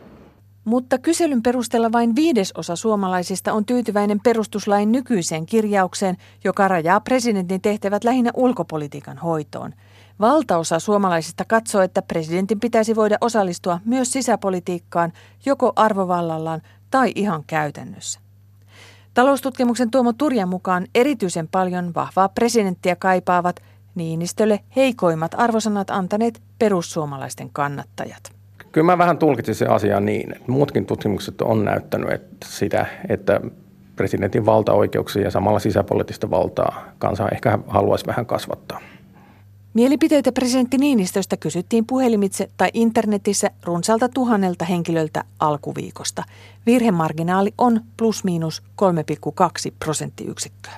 Mutta kyselyn perusteella vain viidesosa suomalaisista on tyytyväinen perustuslain nykyiseen kirjaukseen, joka rajaa presidentin tehtävät lähinnä ulkopolitiikan hoitoon. Valtaosa suomalaisista katsoo, että presidentin pitäisi voida osallistua myös sisäpolitiikkaan joko arvovallallaan tai ihan käytännössä. Taloustutkimuksen Tuomo Turjan mukaan erityisen paljon vahvaa presidenttiä kaipaavat Niinistölle heikoimmat arvosanat antaneet perussuomalaisten kannattajat. Kyllä mä vähän tulkitsin sen asian niin, että muutkin tutkimukset on näyttänyt että sitä, että presidentin valtaoikeuksia ja samalla sisäpoliittista valtaa kansa ehkä haluaisi vähän kasvattaa. Mielipiteitä presidentti Niinistöstä kysyttiin puhelimitse tai internetissä runsaalta tuhannelta henkilöltä alkuviikosta. Virhemarginaali on plus miinus kolme pilkku kaksi prosenttiyksikköä.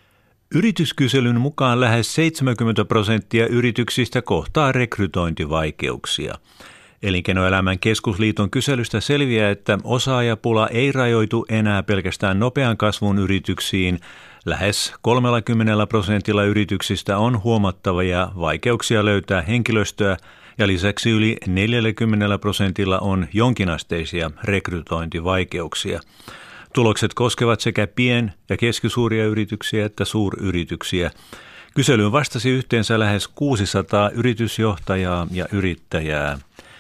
Yrityskyselyn mukaan lähes seitsemänkymmentä prosenttia yrityksistä kohtaa rekrytointivaikeuksia. Elinkeinoelämän keskusliiton kyselystä selviää, että osaajapula ei rajoitu enää pelkästään nopean kasvun yrityksiin. Lähes kolmekymmentä prosentilla yrityksistä on huomattavia vaikeuksia löytää henkilöstöä ja lisäksi yli neljäkymmentä prosentilla on jonkinasteisia rekrytointivaikeuksia. Tulokset koskevat sekä pien- ja keskisuuria yrityksiä että suuryrityksiä. Kyselyyn vastasi yhteensä lähes kuusisataa yritysjohtajaa ja yrittäjää.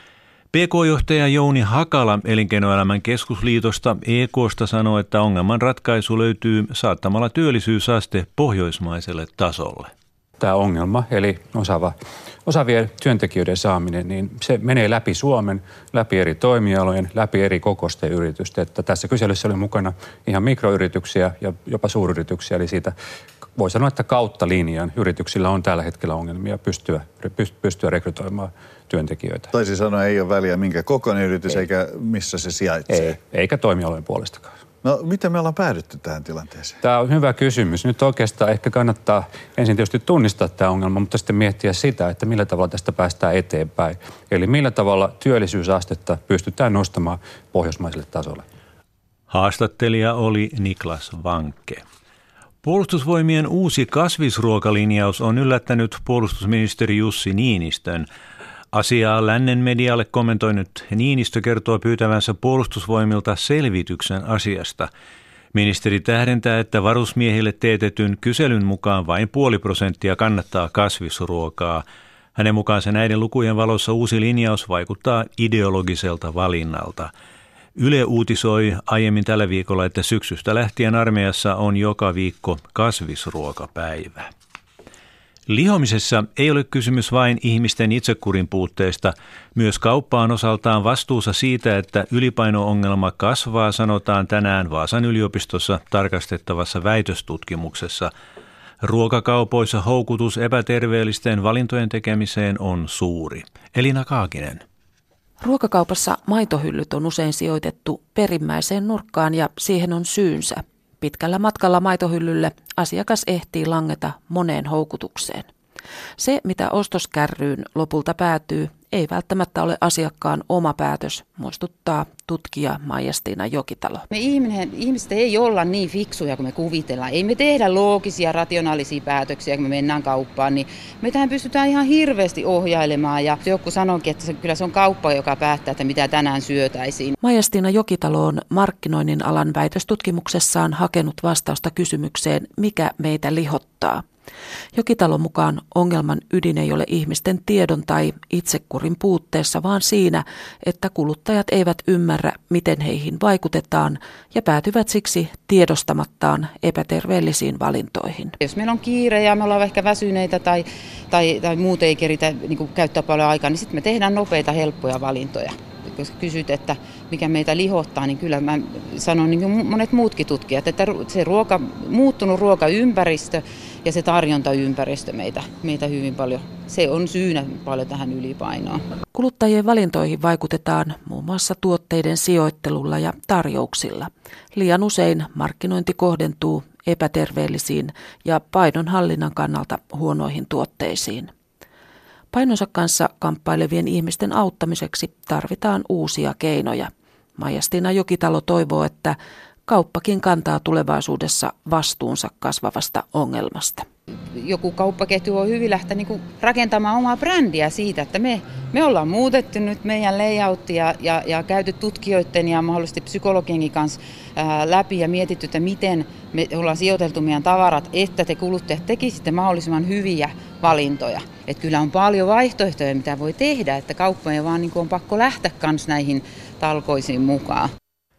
P K-johtaja Jouni Hakala Elinkeinoelämän keskusliitosta E K:sta sanoi, että ongelman ratkaisu löytyy saattamalla työllisyysaste pohjoismaiselle tasolle. Tämä ongelma, eli osaava, osaavien työntekijöiden saaminen, niin se menee läpi Suomen, läpi eri toimialojen, läpi eri kokoisten yritysten. Että tässä kyselyssä oli mukana ihan mikroyrityksiä ja jopa suuryrityksiä, eli siitä voi sanoa, että kautta linjan yrityksillä on tällä hetkellä ongelmia pystyä, pystyä rekrytoimaan työntekijöitä. Toisin sanoen ei ole väliä minkä kokoinen yritys ei. Eikä missä se sijaitsee. Ei, eikä toimialojen puolestakaan. No miten me ollaan päädytty tähän tilanteeseen? Tämä on hyvä kysymys. Nyt oikeastaan ehkä kannattaa ensin tietysti tunnistaa tämä ongelma, mutta sitten miettiä sitä, että millä tavalla tästä päästään eteenpäin. Eli millä tavalla työllisyysastetta pystytään nostamaan pohjoismaiselle tasolle. Haastattelija oli Niklas Vanke. Puolustusvoimien uusi kasvisruokalinjaus on yllättänyt puolustusministeri Jussi Niinistön. Asiaa lännen medialle kommentoinut Niinistö kertoo pyytävänsä puolustusvoimilta selvityksen asiasta. Ministeri tähdentää, että varusmiehille teetetyn kyselyn mukaan vain puoli prosenttia kannattaa kasvisruokaa. Hänen mukaansa näiden lukujen valossa uusi linjaus vaikuttaa ideologiselta valinnalta. Yle uutisoi aiemmin tällä viikolla, että syksystä lähtien armeijassa on joka viikko kasvisruokapäivä. Lihomisessa ei ole kysymys vain ihmisten itsekurin puutteesta. Myös kauppa on osaltaan vastuussa siitä, että ylipaino-ongelma kasvaa, sanotaan tänään Vaasan yliopistossa tarkastettavassa väitöstutkimuksessa. Ruokakaupoissa houkutus epäterveellisten valintojen tekemiseen on suuri. Elina Kaakinen. Ruokakaupassa maitohyllyt on usein sijoitettu perimmäiseen nurkkaan ja siihen on syynsä. Pitkällä matkalla maitohyllylle asiakas ehtii langeta moneen houkutukseen. Se, mitä ostoskärryyn lopulta päätyy, ei välttämättä ole asiakkaan oma päätös, muistuttaa tutkija Maija-Stiina Jokitalo. Me ihminen, ihmiset ei olla niin fiksuja kuin me kuvitellaan. Ei me tehdä loogisia, rationaalisia päätöksiä, kun me mennään kauppaan, niin me tähän pystytään ihan hirveästi ohjailemaan. Ja joku sanoikin, että se, kyllä se on kauppa, joka päättää, että mitä tänään syötäisiin. Maija-Stiina Jokitalo on markkinoinnin alan väitöstutkimuksessaan hakenut vastausta kysymykseen, mikä meitä lihottaa. Jokitalon mukaan ongelman ydin ei ole ihmisten tiedon tai itsekurin puutteessa, vaan siinä, että kuluttajat eivät ymmärrä, miten heihin vaikutetaan ja päätyvät siksi tiedostamattaan epäterveellisiin valintoihin. Jos meillä on kiire ja me ollaan ehkä väsyneitä tai, tai, tai muuten ei keritä niin kuin käyttää paljon aikaa, niin sitten me tehdään nopeita, helppoja valintoja. Jos kysyt, että mikä meitä lihottaa, niin kyllä mä sanon niin kuin monet muutkin tutkijat, että se ruoka, muuttunut ruokaympäristö ja se tarjontaympäristö meitä, meitä hyvin paljon, se on syynä paljon tähän ylipainoon. Kuluttajien valintoihin vaikutetaan muun muassa tuotteiden sijoittelulla ja tarjouksilla. Liian usein markkinointi kohdentuu epäterveellisiin ja painonhallinnan kannalta huonoihin tuotteisiin. Painonsa kanssa kamppailevien ihmisten auttamiseksi tarvitaan uusia keinoja. Maija-Stiina Jokitalo toivoo, että kauppakin kantaa tulevaisuudessa vastuunsa kasvavasta ongelmasta. Joku kauppaketju voi hyvin lähteä niin kuin rakentamaan omaa brändiä siitä, että me, me ollaan muutettu nyt meidän layouttia ja, ja käyty tutkijoiden ja mahdollisesti psykologienkin kanssa ää, läpi ja mietitty, että miten me ollaan sijoiteltu meidän tavarat, että te kuluttajat tekisitte mahdollisimman hyviä valintoja. Että kyllä on paljon vaihtoehtoja, mitä voi tehdä, että kauppojen vaan niin kuin on pakko lähteä kans näihin talkoisiin mukaan.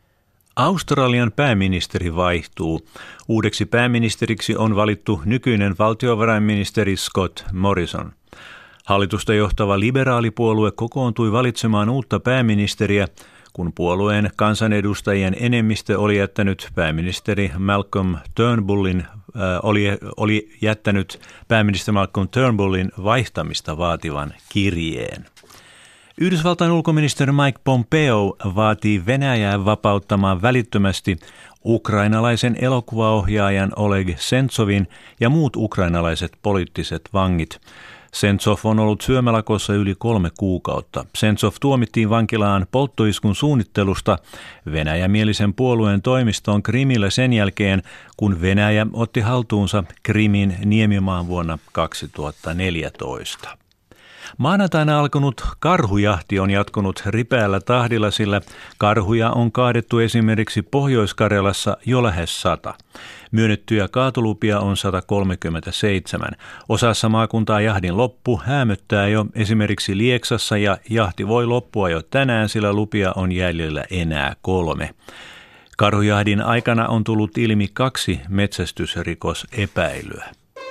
Australian pääministeri vaihtuu. Uudeksi pääministeriksi on valittu nykyinen valtiovarainministeri Scott Morrison. Hallitusta johtava liberaalipuolue kokoontui valitsemaan uutta pääministeriä, kun puolueen kansanedustajien enemmistö oli jättänyt pääministeri Malcolm Turnbullin, äh, oli, oli jättänyt pääministeri Malcolm Turnbullin vaihtamista vaativan kirjeen. Yhdysvaltain ulkoministeri Mike Pompeo vaatii Venäjää vapauttamaan välittömästi ukrainalaisen elokuvaohjaajan Oleg Sentsovin ja muut ukrainalaiset poliittiset vangit. Sentsov on ollut syömälakossa yli kolme kuukautta. Sentsov tuomittiin vankilaan polttoiskun suunnittelusta venäjämielisen puolueen toimistoon Krimillä sen jälkeen, kun Venäjä otti haltuunsa Krimin niemimaan vuonna kaksituhattaneljätoista. Maanantaina alkanut karhujahti on jatkunut ripeällä tahdilla, sillä karhuja on kaadettu esimerkiksi Pohjois-Karjalassa jo lähes sata. Myönnettyjä kaatolupia on sata kolmekymmentäseitsemän. Osassa maakuntaa jahdin loppu häämöttää jo esimerkiksi Lieksassa ja jahti voi loppua jo tänään, sillä lupia on jäljellä enää kolme. Karhujahdin aikana on tullut ilmi kaksi metsästysrikosepäilyä.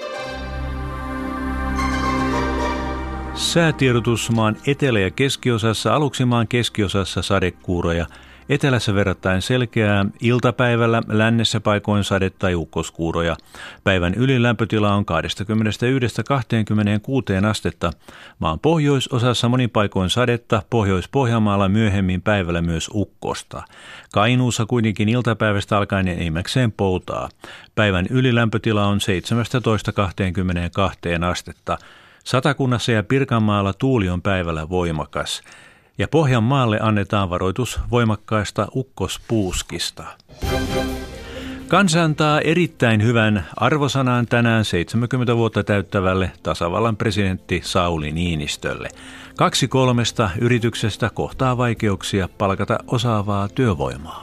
Säätiedotus maan etelä- ja keskiosassa, aluksi maan keskiosassa sadekuuroja. Etelässä verrattain selkeää, iltapäivällä lännessä paikoin sade- tai ukkoskuuroja. Päivän ylin lämpötila on kaksikymmentäyksi kaksikymmentäkuusi astetta. Maan pohjoisosassa monin paikoin sadetta, Pohjois-Pohjanmaalla myöhemmin päivällä myös ukkosta. Kainuussa kuitenkin iltapäivästä alkaen enimmäkseen poutaa. Päivän ylilämpötila on seitsemäntoista kaksikymmentäkaksi astetta. Satakunnassa ja Pirkanmaalla tuuli on päivällä voimakas. ja Pohjanmaalle annetaan varoitus voimakkaista ukkospuuskista. Kansa antaa erittäin hyvän arvosanan tänään seitsemänkymmentä vuotta täyttävälle tasavallan presidentti Sauli Niinistölle. Kaksi kolmesta yrityksestä kohtaa vaikeuksia palkata osaavaa työvoimaa.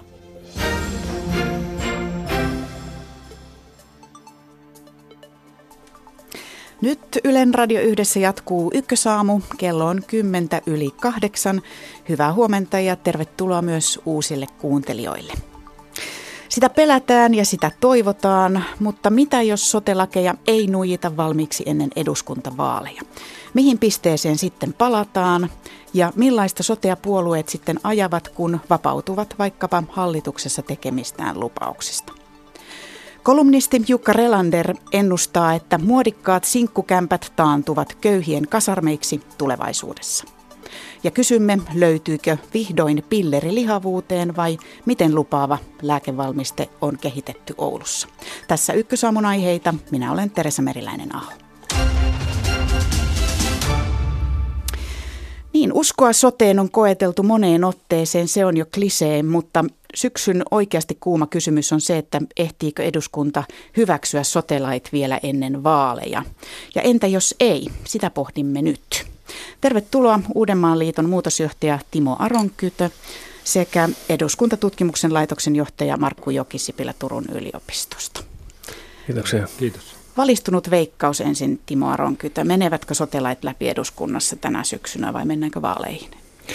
Nyt Ylen Radio Yhdessä jatkuu Ykkösaamu. Kello on kymmentä yli kahdeksan. Hyvää huomenta ja tervetuloa myös uusille kuuntelijoille. Sitä pelätään ja sitä toivotaan, mutta mitä jos sote-lakeja ei nuijita valmiiksi ennen eduskuntavaaleja? Mihin pisteeseen sitten palataan ja millaista sotea puolueet sitten ajavat, kun vapautuvat vaikkapa hallituksessa tekemistään lupauksista? Kolumnisti Jukka Relander ennustaa, että muodikkaat sinkkukämpät taantuvat köyhien kasarmeiksi tulevaisuudessa. Ja kysymme, löytyykö vihdoin pilleri lihavuuteen vai miten lupaava lääkevalmiste on kehitetty Oulussa. Tässä Ykkösaamun aiheita. Minä olen Teresa Meriläinen-Aho. Niin, uskoa soteen on koeteltu moneen otteeseen, se on jo klisee, mutta syksyn oikeasti kuuma kysymys on se, että ehtiikö eduskunta hyväksyä sote-lait vielä ennen vaaleja. Ja entä jos ei, sitä pohdimme nyt. Tervetuloa Uudenmaan liiton muutosjohtaja Timo Aronkytö sekä eduskuntatutkimuksen laitoksen johtaja Markku Jokisipilä Turun yliopistosta. Kiitoksia. Kiitos. Valistunut veikkaus ensin, Timo Aronkytö. Menevätkö sote-lait läpi eduskunnassa tänä syksynä vai mennäänkö vaaleihin?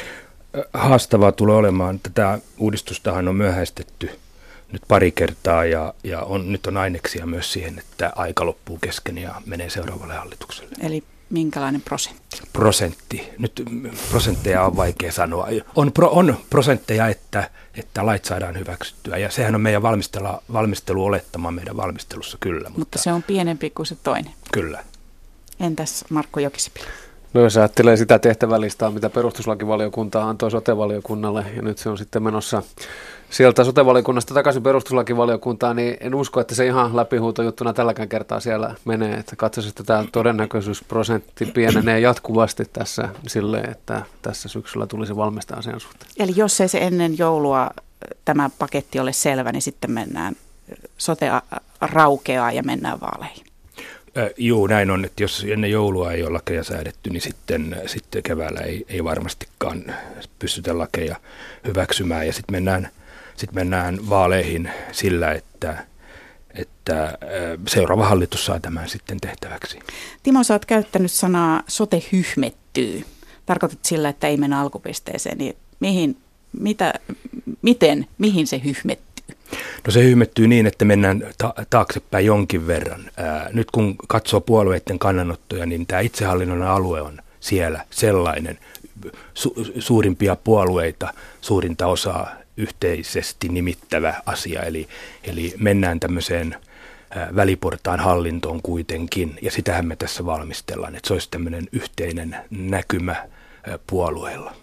Haastavaa tulee olemaan. Tätä uudistustahan on myöhäistetty nyt pari kertaa ja, ja on, nyt on aineksia myös siihen, että aika loppuu kesken ja menee seuraavalle hallitukselle. Eli minkälainen prosentti? Prosentti. Nyt prosentteja on vaikea sanoa. On, pro, on prosentteja, että, että lait saadaan hyväksyttyä ja sehän on meidän valmistelu olettama meidän valmistelussa kyllä. Mutta, mutta se on pienempi kuin se toinen. Kyllä. Entäs Markku Jokisipilä? No jos ajattelee sitä tehtävälistaa, mitä perustuslakivaliokunta antoi sote-valiokunnalle ja nyt se on sitten menossa sieltä sote-valiokunnasta takaisin perustuslakivaliokuntaan, niin en usko, että se ihan läpihuutojuttuna tälläkään kertaa siellä menee. Että katsoisin, että tämä todennäköisyysprosentti pienenee jatkuvasti tässä silleen, että tässä syksyllä tulisi valmistaa asian suhteen. Eli jos ei se ennen joulua tämä paketti ole selvä, niin sitten mennään sote raukeaa ja mennään vaaleihin. Äh, Joo, näin on, että jos ennen joulua ei ole lakeja säädetty, niin sitten, sitten keväällä ei, ei varmastikaan pystytä lakeja hyväksymään. Ja sitten mennään, sit mennään vaaleihin sillä, että, että äh, seuraava hallitus saa tämän sitten tehtäväksi. Timo, sä oot käyttänyt sanaa sote hyhmettyy. Tarkoitat sillä, että ei mennä alkupisteeseen, niin mihin, mitä, miten, mihin se hyhmettyy? No se hyhmettyy niin, että mennään ta- taaksepäin jonkin verran. Ää, nyt kun katsoo puolueiden kannanottoja, niin tämä itsehallinnon alue on siellä sellainen su- suurimpia puolueita, suurinta osaa yhteisesti nimittävä asia. Eli, eli mennään tämmöiseen ää, väliportaan hallintoon kuitenkin, ja sitähän me tässä valmistellaan, että se olisi tämmöinen yhteinen näkymä ää, puolueella.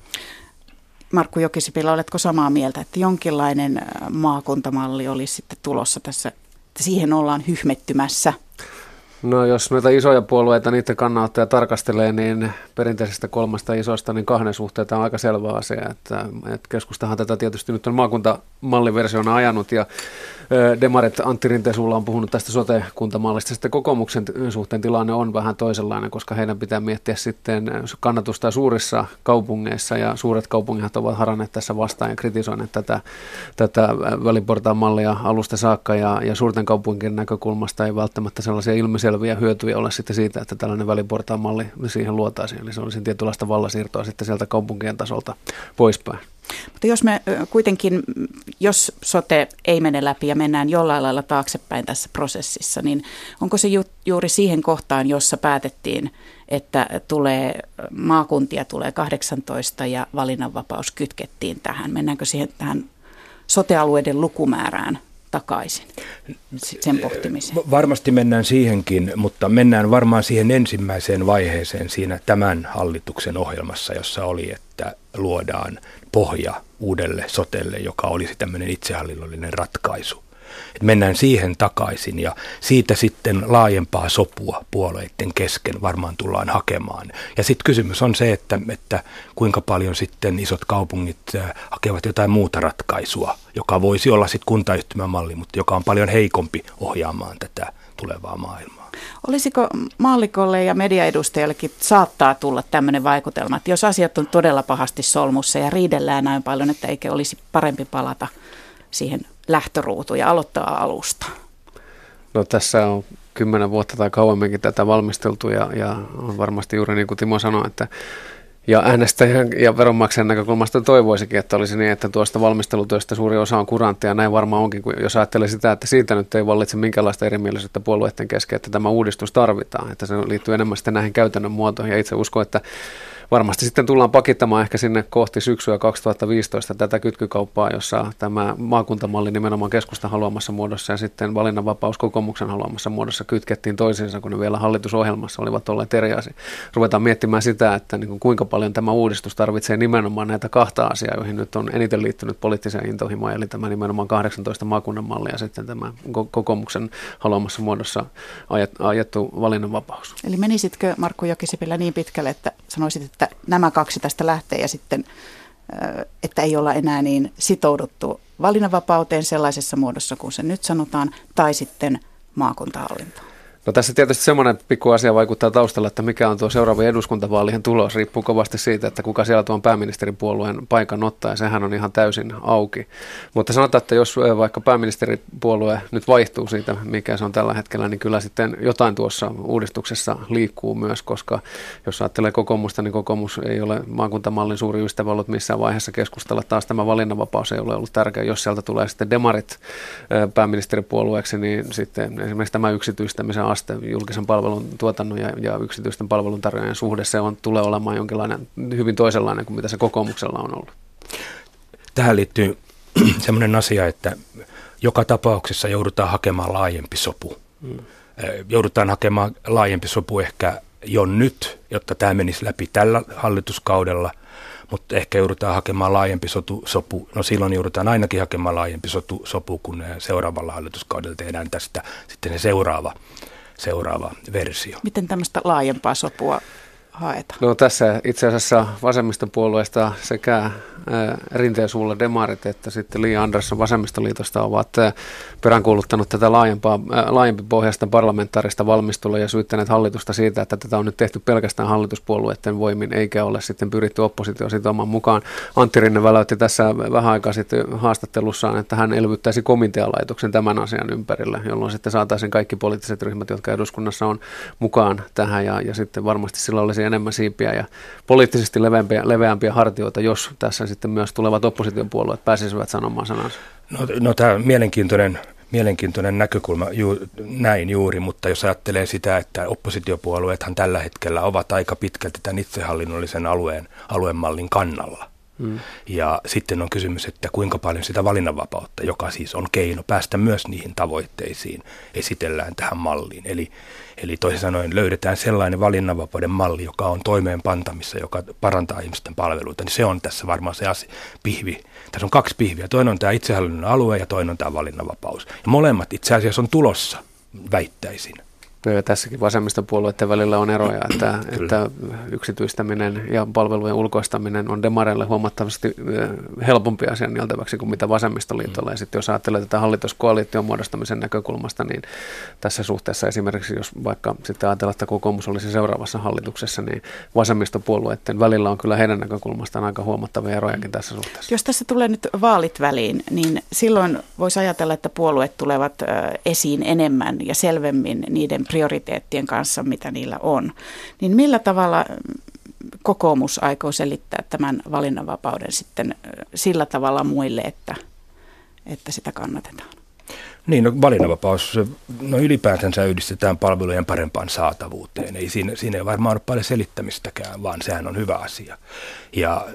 Markku Jokisipilä, oletko samaa mieltä, että jonkinlainen maakuntamalli olisi sitten tulossa tässä, että siihen ollaan hyhmettymässä? No jos noita isoja puolueita, niiden kannattajia tarkastelee, niin perinteisestä kolmesta isosta, niin kahden suhteita on aika selvä asia. Että, että keskustahan tätä tietysti nyt on maakuntamalliversiona ajanut ja demarit Antti Rinteen-Suulla on puhunut tästä sote-kuntamallista. Sitten kokoomuksen suhteen tilanne on vähän toisenlainen, koska heidän pitää miettiä sitten kannatusta suurissa kaupungeissa ja suuret kaupungit ovat haranneet tässä vastaan ja kritisoineet tätä, tätä väliportaan mallia alusta saakka ja, ja suurten kaupunkien näkökulmasta ei välttämättä sellaisia ilmiselviä hyötyjä ole sitten siitä, että tällainen väliportaan malli siihen luotaisiin. Eli se olisi tietynlaista vallasiirtoa sitten sieltä kaupunkien tasolta poispäin. Mutta jos me kuitenkin, jos sote ei mene läpi ja mennään jollain lailla taaksepäin tässä prosessissa, niin onko se ju- juuri siihen kohtaan, jossa päätettiin, että tulee maakuntia tulee kahdeksantoista ja valinnanvapaus kytkettiin tähän? Mennäänkö siihen tähän sote-alueiden lukumäärään takaisin, sen pohtimiseen? Varmasti mennään siihenkin, mutta mennään varmaan siihen ensimmäiseen vaiheeseen siinä tämän hallituksen ohjelmassa, jossa oli, että luodaan pohja uudelle sotelle, joka olisi tämmöinen itsehallinnollinen ratkaisu. Et mennään siihen takaisin ja siitä sitten laajempaa sopua puolueiden kesken varmaan tullaan hakemaan. Ja sitten kysymys on se, että, että kuinka paljon sitten isot kaupungit hakevat jotain muuta ratkaisua, joka voisi olla sitten kuntayhtymämalli, mutta joka on paljon heikompi ohjaamaan tätä tulevaa maailmaa. Olisiko maallikolle ja mediaedustajallekin saattaa tulla tämmöinen vaikutelma, että jos asiat on todella pahasti solmussa ja riidellään näin paljon, että eikö olisi parempi palata siihen lähtöruutuun ja aloittaa alusta? No tässä on kymmenen vuotta tai kauemminkin tätä valmisteltu ja, ja on varmasti juuri niin kuin Timo sanoi, että ja äänestäjän ja veronmaksajan näkökulmasta toivoisikin, että olisi niin, että tuosta valmistelutyöstä suuri osa on kuranttia. Näin varmaan onkin, jos ajattelee sitä, että siitä nyt ei vallitse minkäänlaista erimielisyyttä puolueiden kesken, että tämä uudistus tarvitaan. Että se liittyy enemmän sitten näihin käytännön muotoihin. Ja itse uskon, että varmasti sitten tullaan pakittamaan ehkä sinne kohti syksyä kaksituhattaviisitoista tätä kytkykauppaa, jossa tämä maakuntamalli nimenomaan keskustan haluamassa muodossa ja sitten valinnanvapaus kokoomuksen haluamassa muodossa kytkettiin toisiinsa, kun ne vielä hallitusohjelmassa olivat olleet eri asia. Ruvetaan miettimään sitä, että niin kuin kuinka paljon tämä uudistus tarvitsee nimenomaan näitä kahta asiaa, joihin nyt on eniten liittynyt poliittiseen intohimoon, eli tämä nimenomaan kahdeksantoista maakunnan malli ja sitten tämä kokoomuksen haluamassa muodossa ajettu valinnanvapaus. Eli menisitkö Markku Jokisipilä niin pitkälle, että sanoisit, että nämä kaksi tästä lähtee ja sitten, että ei olla enää niin sitouduttu valinnanvapauteen sellaisessa muodossa kuin se nyt sanotaan, tai sitten maakuntahallintoon? No tässä tietysti semmoinen pikku asia vaikuttaa taustalla, että mikä on tuo seuraavien eduskuntavaalien tulos. Riippuu kovasti siitä, että kuka siellä tuon pääministeripuolueen paikan ottaa, ja sehän on ihan täysin auki. Mutta sanotaan, että jos vaikka pääministeripuolue nyt vaihtuu siitä, mikä se on tällä hetkellä, niin kyllä sitten jotain tuossa uudistuksessa liikkuu myös, koska jos ajattelee kokoomusta, niin kokoomus ei ole maakuntamallin suuri ystävä ollut missään vaiheessa keskustella. Taas tämä valinnanvapaus ei ole ollut tärkeä. Jos sieltä tulee sitten demarit pääministeripuolueeksi, niin sitten esimerkiksi tämä yksityistämisen julkisen palvelun tuotannon ja, ja yksityisten palveluntarjoajien suhde, se on, tulee olemaan jonkinlainen hyvin toisenlainen kuin mitä se kokoomuksella on ollut. Tähän liittyy sellainen asia, että joka tapauksessa joudutaan hakemaan laajempi sopu. Hmm. Joudutaan hakemaan laajempi sopu ehkä jo nyt, jotta tämä menisi läpi tällä hallituskaudella, mutta ehkä joudutaan hakemaan laajempi sotu, sopu. No silloin joudutaan ainakin hakemaan laajempi sotu, sopu, kun seuraavalla hallituskaudella tehdään tästä sitten se seuraava. seuraava versio. Miten tämmöistä laajempaa sopua haetaan? No tässä itse asiassa vasemmistopuolueesta sekä Rinteen suulla demarit että sitten Li Andersson vasemmistoliitosta ovat peräänkuuluttanut tätä laajempaa, laajempi pohjasta parlamentaarista valmistelua ja syyttäneet hallitusta siitä, että tätä on nyt tehty pelkästään hallituspuolueiden voimin, eikä ole sitten pyritty oppositio sitomaan mukaan. Antti Rinne väläytti tässä vähän aikaa sitten haastattelussaan, että hän elvyttäisi komitealaitoksen tämän asian ympärille, jolloin sitten saataisiin kaikki poliittiset ryhmät, jotka eduskunnassa on mukaan tähän ja, ja sitten varmasti sillä olisi enemmän siipiä ja poliittisesti leveämpiä, leveämpiä hartioita, jos tässä sitten myös tulevat oppositiopuolueet pääsisivät sanomaan sanansa. No, no tämä on mielenkiintoinen, mielenkiintoinen näkökulma ju, näin juuri, mutta jos ajattelee sitä, että oppositiopuolueethan tällä hetkellä ovat aika pitkälti tämän itsehallinnollisen alueen, aluemallin kannalla. Hmm. Ja sitten on kysymys, että kuinka paljon sitä valinnanvapautta, joka siis on keino päästä myös niihin tavoitteisiin, esitellään tähän malliin. Eli, eli toisin sanoen löydetään sellainen valinnanvapauden malli, joka on toimeenpantamissa, joka parantaa ihmisten palveluita, niin se on tässä varmaan se asia, pihvi. Tässä on kaksi pihviä. Toinen on tämä itsehallinnollinen alue ja toinen on tämä valinnanvapaus. Ja molemmat itse asiassa on tulossa, väittäisin. Ja tässäkin vasemmistopuolueiden välillä on eroja, että, että yksityistäminen ja palvelujen ulkoistaminen on demareille huomattavasti helpompi asia nieltäväksi kuin mitä vasemmistoliitolla. Ja sitten jos ajattelee tätä hallituskoalition muodostamisen näkökulmasta, niin tässä suhteessa esimerkiksi, jos vaikka sitten ajatellaan, että kokoomus olisi seuraavassa hallituksessa, niin vasemmistopuolueiden välillä on kyllä heidän näkökulmastaan aika huomattavia erojakin tässä suhteessa. Jos tässä tulee nyt vaalit väliin, niin silloin voisi ajatella, että puolueet tulevat esiin enemmän ja selvemmin niiden prioriteettien kanssa, mitä niillä on. Niin millä tavalla kokoomus aikoo selittää tämän valinnanvapauden sitten sillä tavalla muille, että, että sitä kannatetaan? Niin, no valinnanvapaus, no ylipäätänsä yhdistetään palvelujen parempaan saatavuuteen. Ei siinä, siinä ei varmaan ole paljon selittämistäkään, vaan sehän on hyvä asia. Ja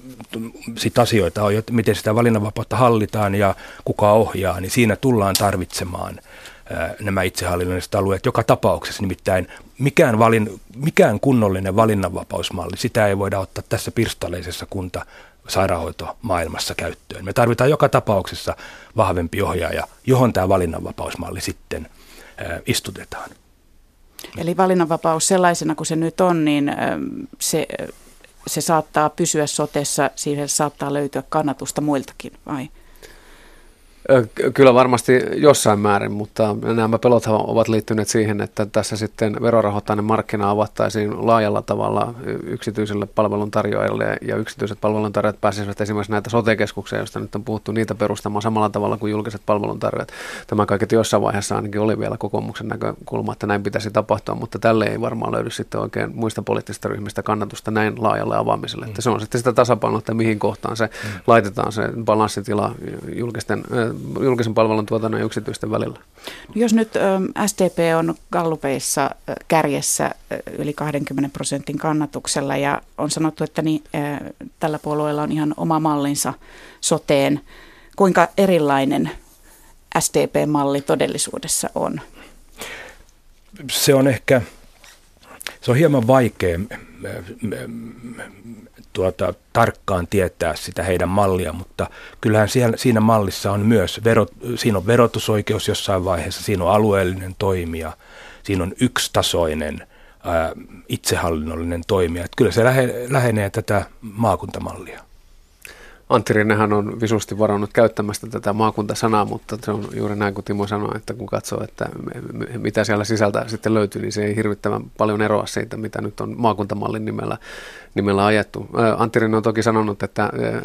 sitten asioita on, että miten sitä valinnanvapautta hallitaan ja kuka ohjaa, niin siinä tullaan tarvitsemaan nämä itsehallinnolliset alueet joka tapauksessa. Nimittäin mikään, valin, mikään kunnollinen valinnanvapausmalli, sitä ei voida ottaa tässä pirstaleisessa kunta sairaanhoitomaailmassa käyttöön. Me tarvitaan joka tapauksessa vahvempi ohjaaja, johon tämä valinnanvapausmalli sitten ää, istutetaan. Eli valinnanvapaus sellaisena kuin se nyt on, niin se, se saattaa pysyä sotessa, siihen saattaa löytyä kannatusta muiltakin, vai? Kyllä varmasti jossain määrin, mutta nämä pelot ovat liittyneet siihen, että tässä sitten verorahoittainen markkina avattaisiin laajalla tavalla yksityisille palveluntarjoajille ja yksityiset palveluntarjoajat pääsisivät esimerkiksi näitä sote-keskuksia, joista nyt on puhuttu, niitä perustamaan samalla tavalla kuin julkiset palveluntarjoajat. Tämä kaiketi jossain vaiheessa ainakin oli vielä kokoomuksen näkökulma, että näin pitäisi tapahtua, mutta tälle ei varmaan löydy sitten oikein muista poliittisista ryhmistä kannatusta näin laajalle avaamiselle. Että se on sitten sitä tasapainoa, että mihin kohtaan se mm. laitetaan se balanssitila julkisten julkisen palvelun tuotannon ja yksityisten välillä. Jos nyt S D P on gallupeissa kärjessä yli kaksikymmentä prosentin kannatuksella ja on sanottu, että niin, tällä puolueella on ihan oma mallinsa soteen, kuinka erilainen S D P-malli todellisuudessa on? Se on ehkä, se on hieman vaikea tuota, tarkkaan tietää sitä heidän mallia, mutta kyllähän siellä, siinä mallissa on myös, vero, siinä on verotusoikeus jossain vaiheessa, siinä on alueellinen toimija, siinä on yksitasoinen ää, itsehallinnollinen toimija. Että kyllä se lähe, lähenee tätä maakuntamallia. Antti Rinnehän on visusti varannut käyttämästä tätä maakuntasanaa, mutta se on juuri näin kuin Timo sanoi, että kun katsoo, että mitä siellä sisältä sitten löytyy, niin se ei hirvittävän paljon eroa siitä, mitä nyt on maakuntamallin nimellä, nimellä ajettu. Antti Rinne on toki sanonut, että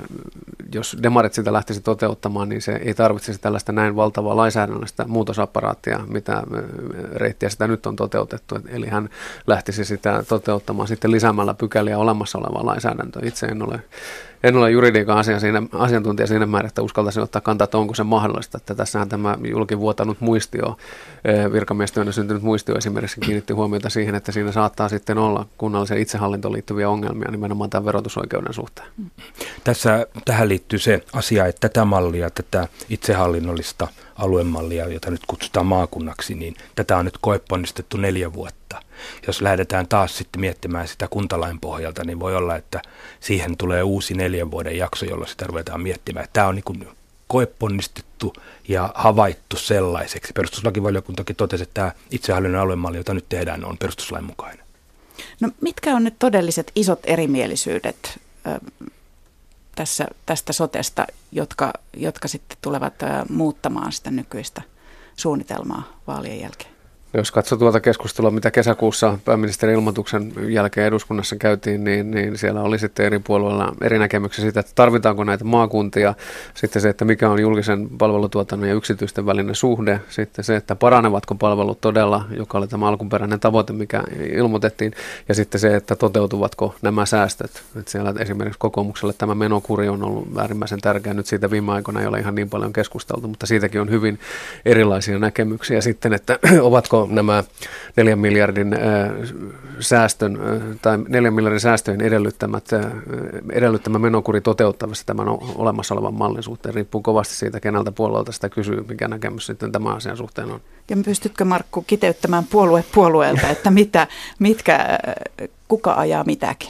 jos demarit sitä lähtisi toteuttamaan, niin se ei tarvitsisi tällaista näin valtavaa lainsäädännöllistä muutosapparaattia, mitä reittiä sitä nyt on toteutettu. Eli hän lähtisi sitä toteuttamaan sitten lisäämällä pykäliä olemassa olevaa lainsäädäntöä. Itse en ole En ole juridiikan asia siinä, asiantuntija siinä määrin, että uskaltaisin ottaa kantaa, että onko se mahdollista. Että tässähän tämä julkivuotanut muistio, virkamiestyönä syntynyt muistio esimerkiksi kiinnitti huomiota siihen, että siinä saattaa sitten olla kunnalliseen itsehallintoon liittyviä ongelmia nimenomaan tämän verotusoikeuden suhteen. Tässä, tähän liittyy se asia, että tätä mallia, tätä itsehallinnollista aluemallia, jota nyt kutsutaan maakunnaksi, niin tätä on nyt koeponnistettu neljä vuotta. Jos lähdetään taas sitten miettimään sitä kuntalain pohjalta, niin voi olla, että siihen tulee uusi neljän vuoden jakso, jolla sitä ruvetaan miettimään. Tämä on niin kuin koeponnistettu ja havaittu sellaiseksi. Perustuslakivaliokuntakin totesi, että tämä itsehallinnon aluemalli, jota nyt tehdään, on perustuslain mukainen. No mitkä on nyt todelliset isot erimielisyydet äh, tässä, tästä sotesta, jotka, jotka sitten tulevat äh, muuttamaan sitä nykyistä suunnitelmaa vaalien jälkeen? Jos katsoo tuota keskustelua, mitä kesäkuussa pääministerin ilmoituksen jälkeen eduskunnassa käytiin, niin, niin siellä oli sitten eri puolueilla eri näkemyksiä siitä, että tarvitaanko näitä maakuntia, sitten se, että mikä on julkisen palvelutuotannon ja yksityisten välinen suhde, sitten se, että paranevatko palvelut todella, joka oli tämä alkuperäinen tavoite, mikä ilmoitettiin, ja sitten se, että toteutuvatko nämä säästöt. Että siellä esimerkiksi kokoomukselle tämä menokuri on ollut äärimmäisen tärkeä, nyt siitä viime aikoina ei ole ihan niin paljon keskusteltu, mutta siitäkin on hyvin erilaisia näkemyksiä sitten, että ovatko nämä neljän miljardin äh, säästön äh, tai neljän miljardin säästöjen edellyttämät, äh, edellyttämä menokuri toteuttavassa tämän olemassa olevan mallin suhteen. Riippuu kovasti siitä, keneltä puolueelta sitä kysyy, mikä näkemys sitten tämän asian suhteen on. Ja pystytkö, Markku, kiteyttämään puolue puolueelta, että mitä, mitkä, kuka ajaa mitäkin?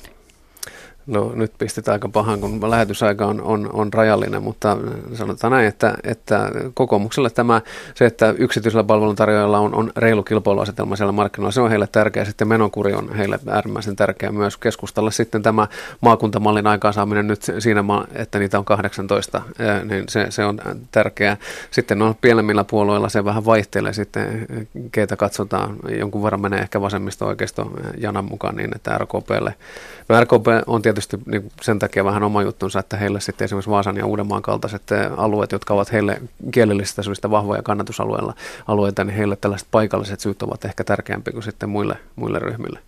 No nyt pistetään aika pahan, kun lähetysaika on, on, on rajallinen, mutta sanotaan näin, että, että kokoomukselle tämä, se, että yksityisellä palveluntarjoajalla on, on reilu kilpailuasetelma siellä markkinoilla, se on heille tärkeä. Sitten menokuri on heille äärimmäisen tärkeä myös keskustalle. Sitten tämä maakuntamallin aikaansaaminen nyt siinä, että niitä on kahdeksantoista, niin se, se on tärkeää. Sitten on pienemmillä puolueilla se vähän vaihtelee sitten, keitä katsotaan. Jonkun verran menee ehkä vasemmisto-oikeisto janan mukaan niin, että R K P:lle. No R K P on tietysti niin sen takia vähän oma juttunsa, että heille sitten esimerkiksi Vaasan ja Uudenmaan kaltaiset alueet, jotka ovat heille kielellisistä syistä vahvoja kannatusalueilla alueita, niin heille tällaiset paikalliset syyt ovat ehkä tärkeämpiä kuin sitten muille, muille ryhmille.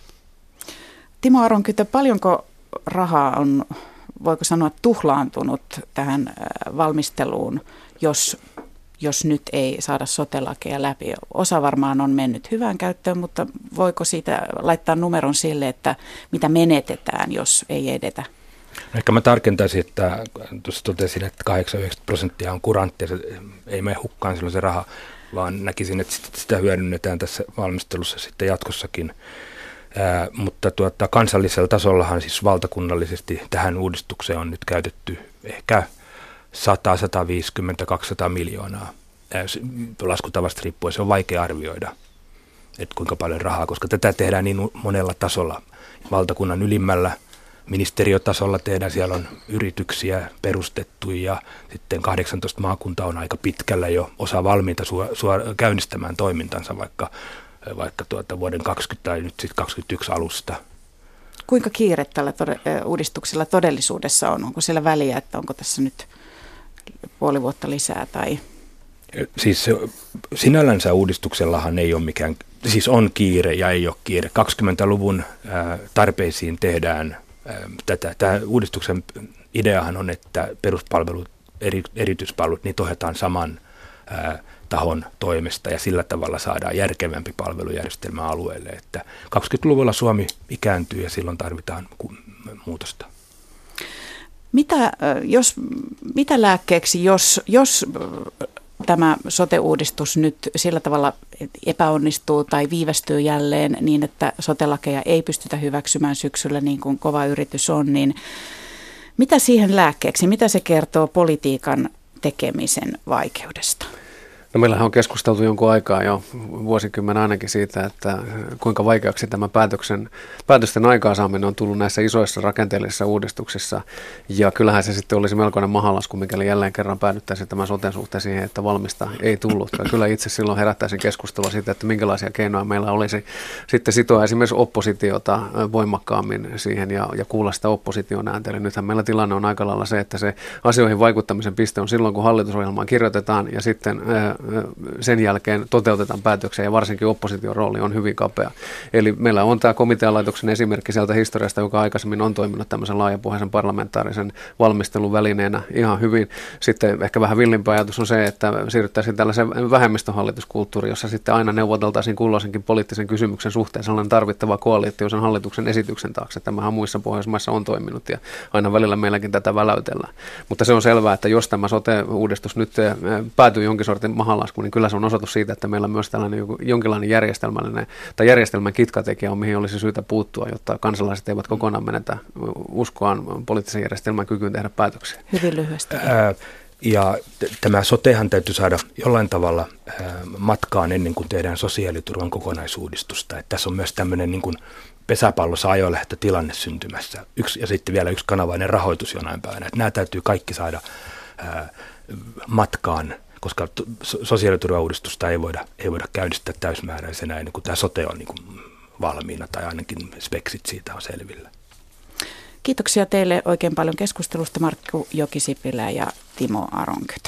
Timo Aronkytö, paljonko rahaa on, voiko sanoa, tuhlaantunut tähän valmisteluun, jos jos nyt ei saada sote-lakeja läpi? Osa varmaan on mennyt hyvään käyttöön, mutta voiko siitä laittaa numeron sille, että mitä menetetään, jos ei edetä? No ehkä mä tarkentaisin, että tuossa totesin, että kahdeksankymmentä prosenttia on kuranttia, se ei mene hukkaan silloin se raha, vaan näkisin, että sitä hyödynnetään tässä valmistelussa sitten jatkossakin. Ää, mutta tuota, kansallisella tasollahan siis valtakunnallisesti tähän uudistukseen on nyt käytetty ehkä sata, sata viisikymmentä, kaksisataa miljoonaa. Ää, laskutavasta riippuen se on vaikea arvioida, että kuinka paljon rahaa, koska tätä tehdään niin monella tasolla. Valtakunnan ylimmällä ministeriötasolla tehdään, siellä on yrityksiä perustettu ja sitten kahdeksantoista maakunta on aika pitkällä jo osa valmiita suor- suor- käynnistämään toimintansa vaikka, vaikka tuota vuoden kaksikymmentä tai nyt sitten kaksikymmentäyksi alusta. Kuinka kiire tällä tod- uudistuksella todellisuudessa on? Onko siellä väliä, että onko tässä nyt puoli vuotta lisää tai... Siis sinällänsä uudistuksellahan ei ole mikään, siis on kiire ja ei ole kiire. kaksikymmentäluvun tarpeisiin tehdään tätä. Tämä uudistuksen ideahan on, että peruspalvelut, eri, erityispalvelut, niitä ohjataan saman tahon toimesta ja sillä tavalla saadaan järkevämpi palvelujärjestelmä alueelle. Että kaksikymmentäluvulla Suomi ikääntyy ja silloin tarvitaan muutosta. Mitä, jos, mitä lääkkeeksi, jos, jos tämä sote-uudistus nyt sillä tavalla epäonnistuu tai viivästyy jälleen niin, että sote-lakeja ei pystytä hyväksymään syksyllä niin kuin kova yritys on, niin mitä siihen lääkkeeksi, mitä se kertoo politiikan tekemisen vaikeudesta? No meillähän on keskusteltu jonkun aikaa jo, vuosikymmen ainakin siitä, että kuinka vaikeaksi tämä päätöksen, päätösten aikaansaaminen on tullut näissä isoissa rakenteellisissa uudistuksissa. Ja kyllähän se sitten olisi melkoinen mahalasku, mikäli jälleen kerran päädyttäisiin tämän soten suhteen siihen, että valmista ei tullut. Ja kyllä itse silloin herättäisin keskustelua siitä, että minkälaisia keinoja meillä olisi sitten sitoa esimerkiksi oppositiota voimakkaammin siihen ja, ja kuulla sitä opposition ääntä. Eli nythän meillä tilanne on aika lailla se, että se asioihin vaikuttamisen piste on silloin, kun hallitusohjelmaa kirjoitetaan ja sitten sen jälkeen toteutetaan päätöksiä ja varsinkin opposition rooli on hyvin kapea. Eli meillä on tämä komitealaitoksen esimerkki sieltä historiasta, joka aikaisemmin on toiminut tämmöisen laajapohjaisen parlamentaarisen valmistelun välineenä ihan hyvin. Sitten ehkä vähän villimpi ajatus on se, että siirryttäisiin tällaiseen vähemmistöhallituskulttuuriin, jossa sitten aina neuvoteltaisiin kulloisenkin poliittisen kysymyksen suhteen sellainen tarvittava koalitio sen hallituksen esityksen taakse. Tämähän muissa Pohjoismaissa on toiminut ja aina välillä meilläkin tätä väläytellään. Mutta se on selvää, että jos tämä sote-uudistus nyt päätyy jonkin sortin mahalasku, niin kyllä se on osoitus siitä, että meillä on myös tällainen jonkinlainen järjestelmällinen tai järjestelmän kitkatekijä on, mihin olisi syytä puuttua, jotta kansalaiset eivät kokonaan menetä uskoaan poliittisen järjestelmän kykyyn tehdä päätöksiä. Hyvin lyhyesti. Ää, ja t- tämä sotehan täytyy saada jollain tavalla ää, matkaan ennen kuin tehdään sosiaaliturvan kokonaisuudistusta. Et tässä on myös tämmöinen niin kuin pesäpallossa ajolähtötilanne syntymässä. Yksi, ja sitten vielä yksi kanavainen rahoitus jonain päivänä. Et nämä täytyy kaikki saada ää, matkaan, koska sosiaaliturvauudistusta ei voida, ei voida käynnistää täysmääräisenä ennen kuin tämä sote on niin kuin valmiina tai ainakin speksit siitä on selvillä. Kiitoksia teille oikein paljon keskustelusta, Markku Jokisipilä ja Timo Aronkytö.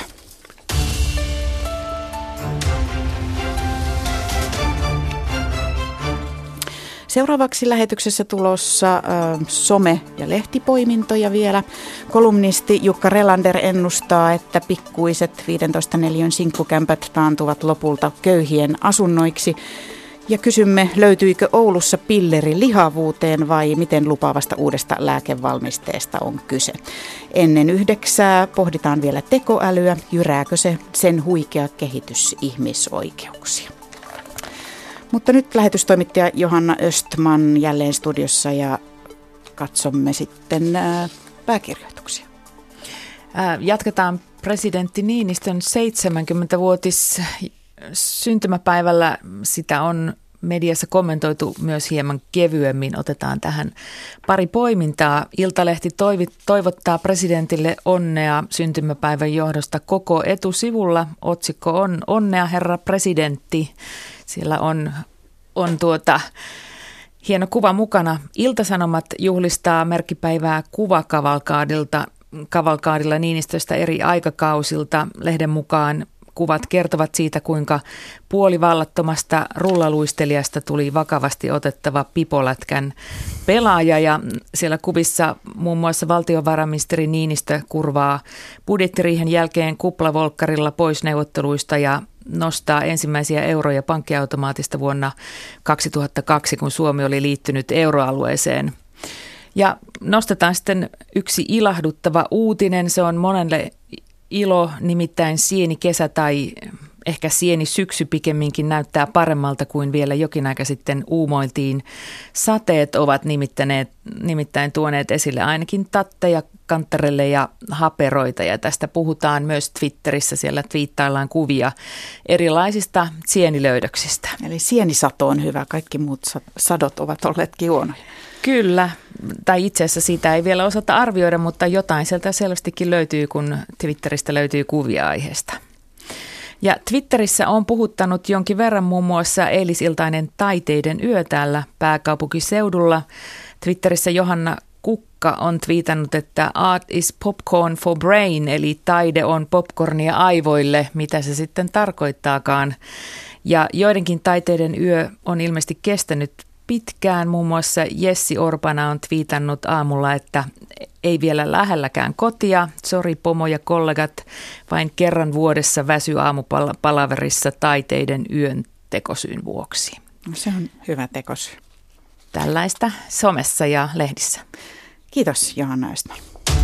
Seuraavaksi lähetyksessä tulossa äh, some- ja lehtipoimintoja vielä. Kolumnisti Jukka Relander ennustaa, että pikkuiset viidentoista neliön sinkkukämpät taantuvat lopulta köyhien asunnoiksi. Ja kysymme, löytyykö Oulussa pilleri lihavuuteen vai miten lupaavasta uudesta lääkevalmisteesta on kyse. Ennen yhdeksää pohditaan vielä tekoälyä, jyrääkö se sen huikea kehitys ihmisoikeuksia. Mutta nyt lähetystoimittaja Johanna Östman jälleen studiossa ja katsomme sitten pääkirjoituksia. Jatketaan presidentti Niinistön seitsemänkymmentävuotis syntymäpäivällä. Sitä on mediassa kommentoitu myös hieman kevyemmin. Otetaan tähän pari poimintaa. Iltalehti toivottaa presidentille onnea syntymäpäivän johdosta koko etusivulla. Otsikko on Onnea herra presidentti. Siellä on, on tuota, hieno kuva mukana. Ilta-Sanomat juhlistaa merkkipäivää kuvakavalkaadilta, kavalkaadilla Niinistöstä eri aikakausilta. Lehden mukaan kuvat kertovat siitä, kuinka puolivallattomasta rullaluistelijasta tuli vakavasti otettava pipolätkän pelaaja. Ja siellä kuvissa muun muassa valtiovarainministeri Niinistö kurvaa budjettiriihen jälkeen kuplavolkkarilla pois neuvotteluista ja nostaa ensimmäisiä euroja pankkiautomaatista vuonna kaksituhattakaksi, kun Suomi oli liittynyt euroalueeseen. Ja nostetaan sitten yksi ilahduttava uutinen. Se on monelle ilo, nimittäin sieni kesä tai ehkä sieni syksy pikemminkin näyttää paremmalta kuin vielä jokin aika sitten uumoiltiin. Sateet ovat nimittäneet, nimittäin tuoneet esille ainakin tatteja, kanttarelle ja haperoita, ja tästä puhutaan myös Twitterissä, siellä twiittaillaan kuvia erilaisista sienilöydöksistä. Eli sienisato on hyvä, kaikki muut sadot ovat olleetkin huonoja. Kyllä, tai itse asiassa siitä ei vielä osata arvioida, mutta jotain sieltä selvästikin löytyy, kun Twitteristä löytyy kuvia aiheesta. Ja Twitterissä on puhuttanut jonkin verran muun muassa eilisiltainen taiteiden yö täällä pääkaupunkiseudulla. Twitterissä Johanna Kukka on twiitannut, että art is popcorn for brain, eli taide on popcornia aivoille, mitä se sitten tarkoittaakaan. Ja joidenkin taiteiden yö on ilmeisesti kestänyt pitkään. Muun muassa Jessi Orpana on twiitannut aamulla, että ei vielä lähelläkään kotia. Sori pomo ja kollegat, vain kerran vuodessa väsy aamupalaverissa taiteiden yön tekosyyn vuoksi. No, se on hyvä tekosyy. Tällaista somessa ja lehdissä. Kiitos Johanna Östman.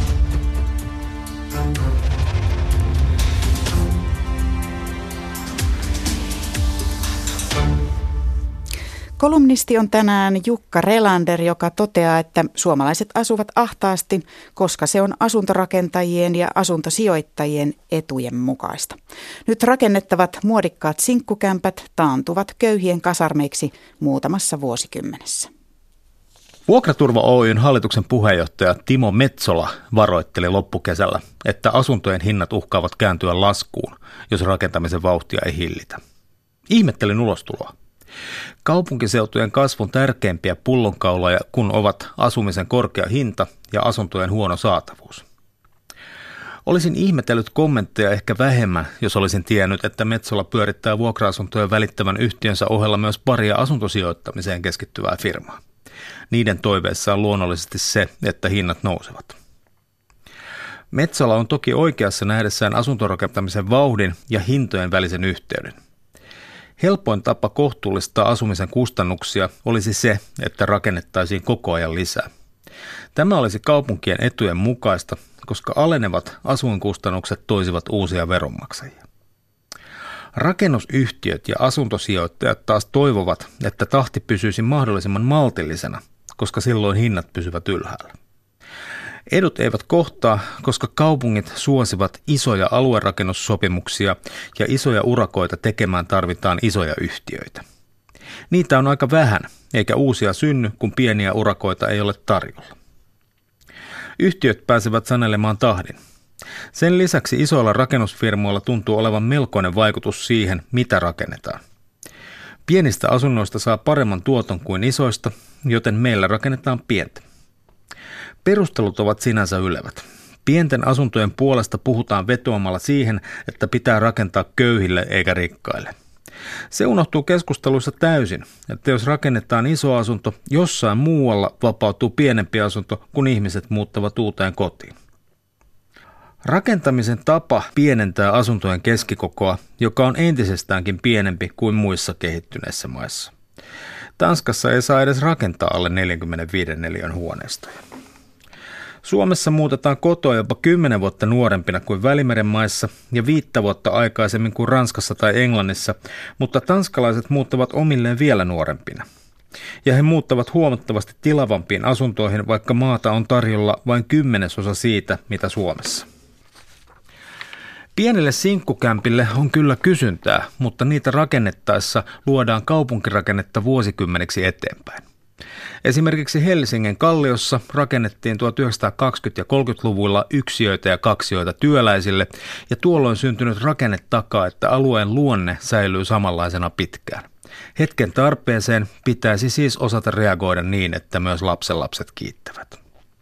Kolumnisti on tänään Jukka Relander, joka toteaa, että suomalaiset asuvat ahtaasti, koska se on asuntorakentajien ja asuntosijoittajien etujen mukaista. Nyt rakennettavat muodikkaat sinkkukämpät taantuvat köyhien kasarmeiksi muutamassa vuosikymmenessä. Vuokraturva Oyn hallituksen puheenjohtaja Timo Metsola varoitteli loppukesällä, että asuntojen hinnat uhkaavat kääntyä laskuun, jos rakentamisen vauhtia ei hillitä. Ihmettelin ulostuloa. Kaupunkiseutujen kasvun tärkeimpiä pullonkauloja kun ovat asumisen korkea hinta ja asuntojen huono saatavuus. Olisin ihmetellyt kommentteja ehkä vähemmän, jos olisin tiennyt, että Metsola pyörittää vuokra-asuntojen välittävän yhtiönsä ohella myös paria asuntosijoittamiseen keskittyvää firmaa. Niiden toiveissa on luonnollisesti se, että hinnat nousevat. Metsola on toki oikeassa nähdessään asuntorakentamisen vauhdin ja hintojen välisen yhteyden. Helpoin tapa kohtuullistaa asumisen kustannuksia olisi se, että rakennettaisiin koko ajan lisää. Tämä olisi kaupunkien etujen mukaista, koska alenevat asuinkustannukset toisivat uusia veronmaksajia. Rakennusyhtiöt ja asuntosijoittajat taas toivovat, että tahti pysyisi mahdollisimman maltillisena, koska silloin hinnat pysyvät ylhäällä. Edut eivät kohtaa, koska kaupungit suosivat isoja aluerakennussopimuksia ja isoja urakoita tekemään tarvitaan isoja yhtiöitä. Niitä on aika vähän, eikä uusia synny, kun pieniä urakoita ei ole tarjolla. Yhtiöt pääsevät sanelemaan tahdin. Sen lisäksi isoilla rakennusfirmoilla tuntuu olevan melkoinen vaikutus siihen, mitä rakennetaan. Pienistä asunnoista saa paremman tuoton kuin isoista, joten meillä rakennetaan pientä. Perustelut ovat sinänsä ylevät. Pienten asuntojen puolesta puhutaan vetoamalla siihen, että pitää rakentaa köyhille eikä rikkaille. Se unohtuu keskusteluissa täysin, että jos rakennetaan iso asunto, jossain muualla vapautuu pienempi asunto, kun ihmiset muuttavat uuteen kotiin. Rakentamisen tapa pienentää asuntojen keskikokoa, joka on entisestäänkin pienempi kuin muissa kehittyneissä maissa. Tanskassa ei saa edes rakentaa alle neljäkymmentäviisi neliön huoneistoja. Suomessa muutetaan kotoa jopa kymmenen vuotta nuorempina kuin Välimeren maissa ja viittä vuotta aikaisemmin kuin Ranskassa tai Englannissa, mutta tanskalaiset muuttavat omilleen vielä nuorempina. Ja he muuttavat huomattavasti tilavampiin asuntoihin, vaikka maata on tarjolla vain kymmenesosa siitä, mitä Suomessa. Pienille sinkkukämpille on kyllä kysyntää, mutta niitä rakennettaessa luodaan kaupunkirakennetta vuosikymmeniksi eteenpäin. Esimerkiksi Helsingin Kalliossa rakennettiin tuhatyhdeksänsataakaksikymmentä- ja kolmekymmentäluvuilla yksiöitä ja kaksioita työläisille, ja tuolloin syntynyt rakenne takaa, että alueen luonne säilyy samanlaisena pitkään. Hetken tarpeeseen pitäisi siis osata reagoida niin, että myös lapsenlapset kiittävät.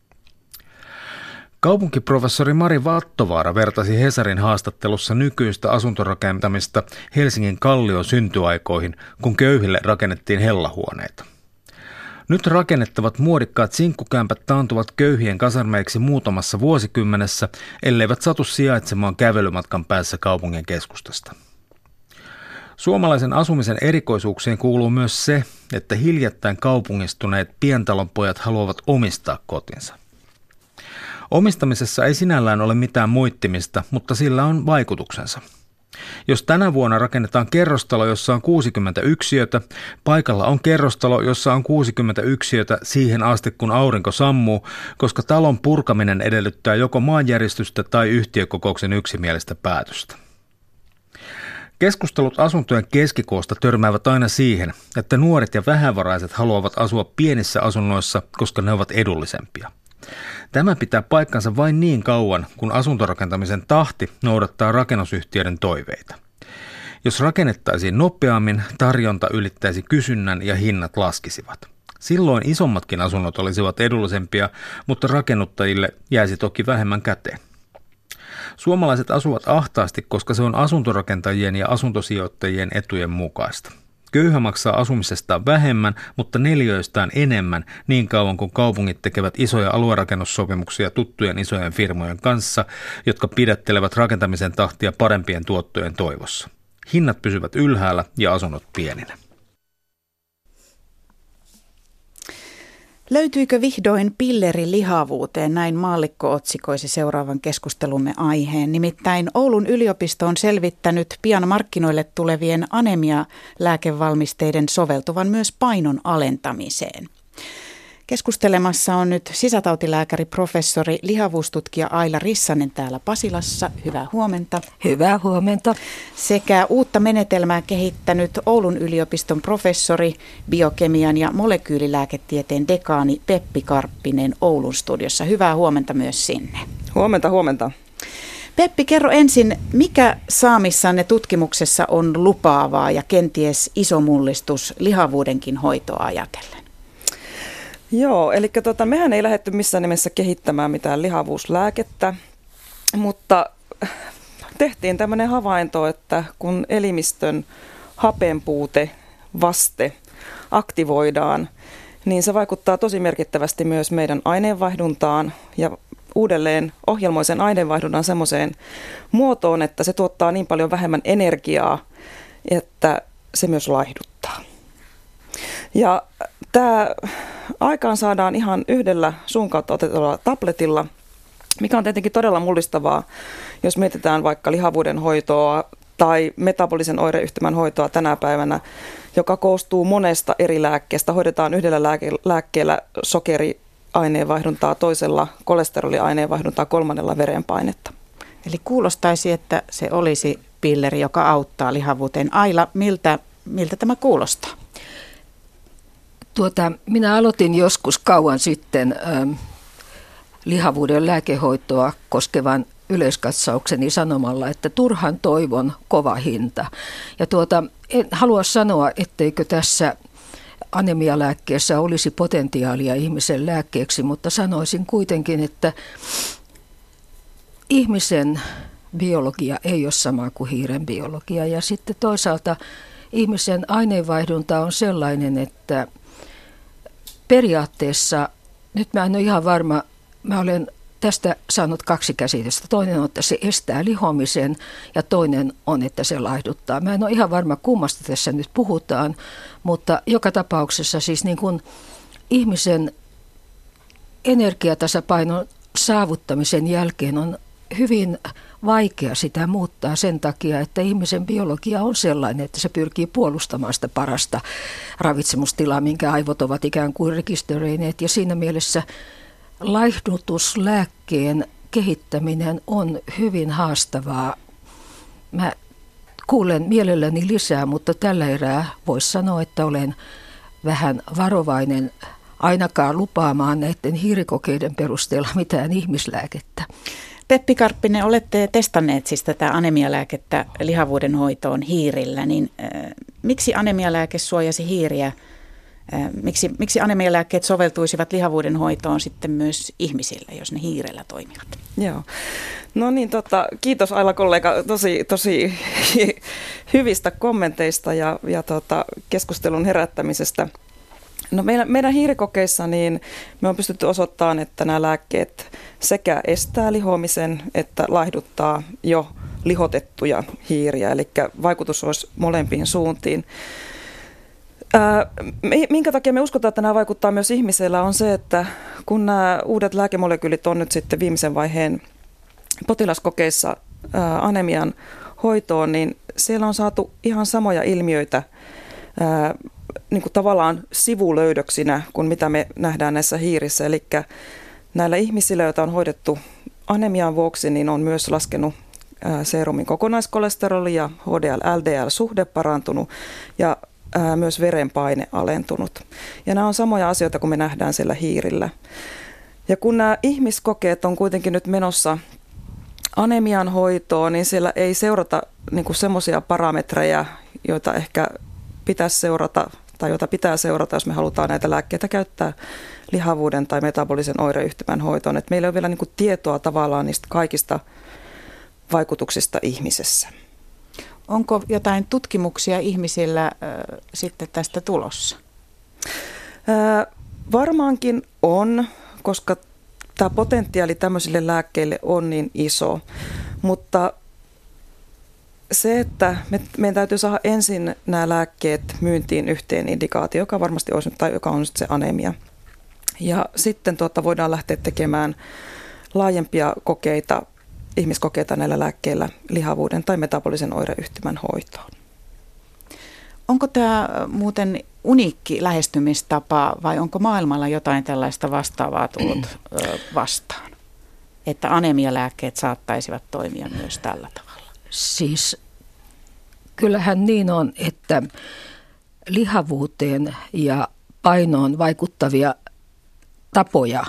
Kaupunkiprofessori Mari Vattovaara vertasi Hesarin haastattelussa nykyistä asuntorakentamista Helsingin Kallion syntyaikoihin, kun köyhille rakennettiin hellahuoneita. Nyt rakennettavat muodikkaat sinkkukämpät taantuvat köyhien kasarmeiksi muutamassa vuosikymmenessä, elleivät satu sijaitsemaan kävelymatkan päässä kaupungin keskustasta. Suomalaisen asumisen erikoisuuksiin kuuluu myös se, että hiljattain kaupungistuneet pientalonpojat haluavat omistaa kotinsa. Omistamisessa ei sinällään ole mitään moittimista, mutta sillä on vaikutuksensa. Jos tänä vuonna rakennetaan kerrostalo, jossa on kuusikymmentä yksiötä, paikalla on kerrostalo, jossa on kuusikymmentä yksiötä siihen asti, kun aurinko sammuu, koska talon purkaminen edellyttää joko maanjäristystä tai yhtiökokouksen yksimielistä päätöstä. Keskustelut asuntojen keskikoosta törmäävät aina siihen, että nuoret ja vähävaraiset haluavat asua pienissä asunnoissa, koska ne ovat edullisempia. Tämä pitää paikkansa vain niin kauan, kun asuntorakentamisen tahti noudattaa rakennusyhtiöiden toiveita. Jos rakennettaisiin nopeammin, tarjonta ylittäisi kysynnän ja hinnat laskisivat. Silloin isommatkin asunnot olisivat edullisempia, mutta rakennuttajille jäisi toki vähemmän käteen. Suomalaiset asuvat ahtaasti, koska se on asuntorakentajien ja asuntosijoittajien etujen mukaista. Köyhä maksaa asumisestaan vähemmän, mutta neliöistään enemmän niin kauan kuin kaupungit tekevät isoja aluerakennussopimuksia tuttujen isojen firmojen kanssa, jotka pidättelevät rakentamisen tahtia parempien tuottojen toivossa. Hinnat pysyvät ylhäällä ja asunnot pieninä. Löytyykö vihdoin pilleri lihavuuteen? Näin Maallikko otsikoisi seuraavan keskustelumme aiheen. Nimittäin Oulun yliopisto on selvittänyt pian markkinoille tulevien anemialääkevalmisteiden soveltuvan myös painon alentamiseen. Keskustelemassa on nyt sisätautilääkäri, professori, lihavuustutkija Aila Rissanen täällä Pasilassa. Hyvää huomenta. Hyvää huomenta. Sekä uutta menetelmää kehittänyt Oulun yliopiston professori, biokemian ja molekyylilääketieteen dekaani Peppi Karppinen Oulun studiossa. Hyvää huomenta myös sinne. Huomenta, huomenta. Peppi, kerro ensin, mikä saamissanne tutkimuksessa on lupaavaa ja kenties iso mullistus lihavuudenkin hoitoa ajatellen? Joo, eli tota, mehän ei lähdetty missään nimessä kehittämään mitään lihavuuslääkettä, mutta tehtiin tämmöinen havainto, että kun elimistön hapenpuute vaste aktivoidaan, niin se vaikuttaa tosi merkittävästi myös meidän aineenvaihduntaan ja uudelleen ohjelmoi sen aineenvaihdunnan semmoiseen muotoon, että se tuottaa niin paljon vähemmän energiaa, että se myös laihduttaa. Ja tämä aikaan saadaan ihan yhdellä suun kautta otetulla tabletilla, mikä on tietenkin todella mullistavaa, jos mietitään vaikka lihavuuden hoitoa tai metabolisen oireyhtymän hoitoa tänä päivänä, joka koostuu monesta eri lääkkeestä. Hoidetaan yhdellä lääke- lääkkeellä sokeriaineenvaihduntaa, toisella kolesteroliaineenvaihduntaa, kolmannella verenpainetta. Eli kuulostaisi, että se olisi pilleri, joka auttaa lihavuuteen. Aila, miltä, miltä tämä kuulostaa? Tuota, minä aloitin joskus kauan sitten ähm, lihavuuden lääkehoitoa koskevan yleiskatsaukseni sanomalla, että turhan toivon kova hinta. Ja tuota, en halua sanoa, etteikö tässä anemialääkkeessä olisi potentiaalia ihmisen lääkkeeksi, mutta sanoisin kuitenkin, että ihmisen biologia ei ole sama kuin hiiren biologia. Ja sitten toisaalta ihmisen aineenvaihdunta on sellainen, että periaatteessa, nyt mä en ole ihan varma, mä olen tästä saanut kaksi käsitystä. Toinen on, että se estää lihomisen ja toinen on, että se laihduttaa. Mä en ole ihan varma, kummasta tässä nyt puhutaan, mutta joka tapauksessa siis niin kuin ihmisen energiatasapainon saavuttamisen jälkeen on hyvin vaikea sitä muuttaa sen takia, että ihmisen biologia on sellainen, että se pyrkii puolustamaan sitä parasta ravitsemustilaa, minkä aivot ovat ikään kuin rekisteröineet. Ja siinä mielessä laihdutuslääkkeen kehittäminen on hyvin haastavaa. Mä kuulen mielelläni lisää, mutta tällä erää voisi sanoa, että olen vähän varovainen ainakaan lupaamaan näiden hiirikokeiden perusteella mitään ihmislääkettä. Peppi Karppinen, olette testanneet siis tätä anemialääkettä lihavuuden hoitoon hiirillä, niin äh, miksi anemialääke suojasi hiiriä? Äh, miksi, miksi anemialääkkeet soveltuisivat lihavuuden hoitoon sitten myös ihmisille, jos ne hiirellä toimivat? Joo. No niin, tota, kiitos Aila kollega tosi, tosi hyvistä kommenteista ja, ja tota, keskustelun herättämisestä. No meidän, meidän hiirikokeissa niin me on pystytty osoittamaan, että nämä lääkkeet sekä estää lihomisen että laihduttaa jo lihotettuja hiiriä, eli vaikutus olisi molempiin suuntiin. Ää, minkä takia me uskotaan, että nämä vaikuttaa myös ihmisellä on se, että kun nämä uudet lääkemolekyylit on nyt sitten viimeisen vaiheen potilaskokeissa ää, anemian hoitoon, niin siellä on saatu ihan samoja ilmiöitä ää, niin kuin tavallaan sivulöydöksinä kuin mitä me nähdään näissä hiirissä. Eli näillä ihmisillä, joita on hoidettu anemian vuoksi, niin on myös laskenut ää, serumin kokonaiskolesteroli ja H D L L D L-suhde parantunut ja ää, myös verenpaine alentunut. Ja nämä on samoja asioita kuin me nähdään siellä hiirillä. Ja kun nämä ihmiskokeet on kuitenkin nyt menossa anemian hoitoon, niin siellä ei seurata niin kuin semmoisia parametreja, joita ehkä pitäisi seurata tai joita pitää seurata, jos me halutaan näitä lääkkeitä käyttää lihavuuden tai metabolisen oireyhtymän hoitoon. Et meillä on vielä niin kuin tietoa tavallaan niistä kaikista vaikutuksista ihmisessä. Onko jotain tutkimuksia ihmisillä äh, sitten tästä tulossa? Äh, varmaankin on, koska tämä potentiaali tämmöisille lääkkeille on niin iso, mutta se, että me, meidän täytyy saada ensin nämä lääkkeet myyntiin yhteen indikaatio, joka varmasti olisi, tai joka on se anemia. Ja sitten tuota, voidaan lähteä tekemään laajempia kokeita, ihmiskokeita näillä lääkkeillä lihavuuden tai metabolisen oireyhtymän hoitoon. Onko tämä muuten uniikki lähestymistapa vai onko maailmalla jotain tällaista vastaavaa tullut vastaan, että anemialääkkeet saattaisivat toimia myös tällä tavalla? Siis kyllähän niin on, että lihavuuteen ja painoon vaikuttavia tapoja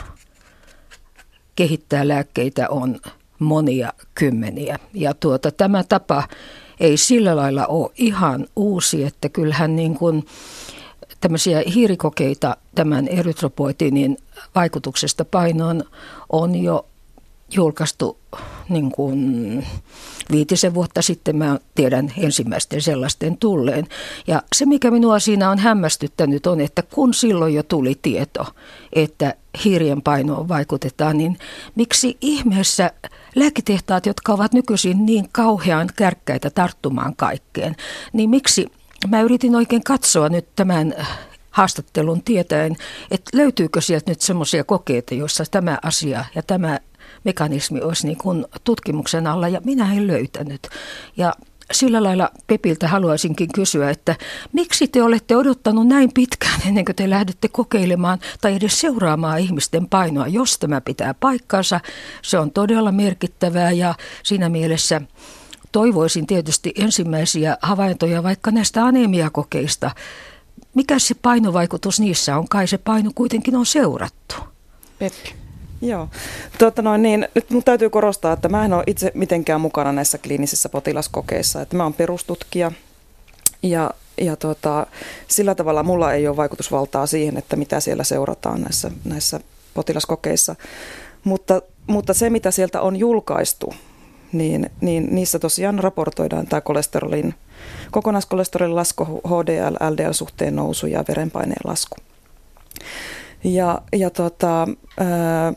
kehittää lääkkeitä on monia kymmeniä. Ja tuota, tämä tapa ei sillä lailla ole ihan uusi, että kyllähän niin kuin tämmöisiä hiirikokeita tämän erytropoietinin vaikutuksesta painoon on jo julkaistu niin kuin viitisen vuotta sitten. Mä tiedän ensimmäisten sellaisten tulleen. Ja se, mikä minua siinä on hämmästyttänyt, on, että kun silloin jo tuli tieto, että hiirien painoon vaikutetaan, niin miksi ihmeessä lääketehtaat, jotka ovat nykyisin niin kauhean kärkkäitä tarttumaan kaikkeen, niin miksi mä yritin oikein katsoa nyt tämän haastattelun tietäen, että löytyykö sieltä nyt semmoisia kokeita, joissa tämä asia ja tämä mekanismi olisi niin kuin tutkimuksen alla, ja minä en löytänyt. Ja sillä lailla Pepiltä haluaisinkin kysyä, että miksi te olette odottanut näin pitkään ennen kuin te lähdette kokeilemaan tai edes seuraamaan ihmisten painoa, jos tämä pitää paikkansa. Se on todella merkittävää ja siinä mielessä toivoisin tietysti ensimmäisiä havaintoja vaikka näistä anemiakokeista. Mikä se painovaikutus niissä on? Kai se paino kuitenkin on seurattu. Peppi. Joo. Tuota noin, niin, nyt minun täytyy korostaa, että mä en ole itse mitenkään mukana näissä kliinisissä potilaskokeissa. Että mä olen perustutkija ja, ja tuota, sillä tavalla mulla ei ole vaikutusvaltaa siihen, että mitä siellä seurataan näissä, näissä potilaskokeissa. Mutta, mutta se, mitä sieltä on julkaistu, niin, niin niissä tosiaan raportoidaan tämä kolesterolin, kokonaiskolesterolin lasku, H D L L D L-suhteen nousu ja verenpaineen lasku. Ja, ja tuota, ää,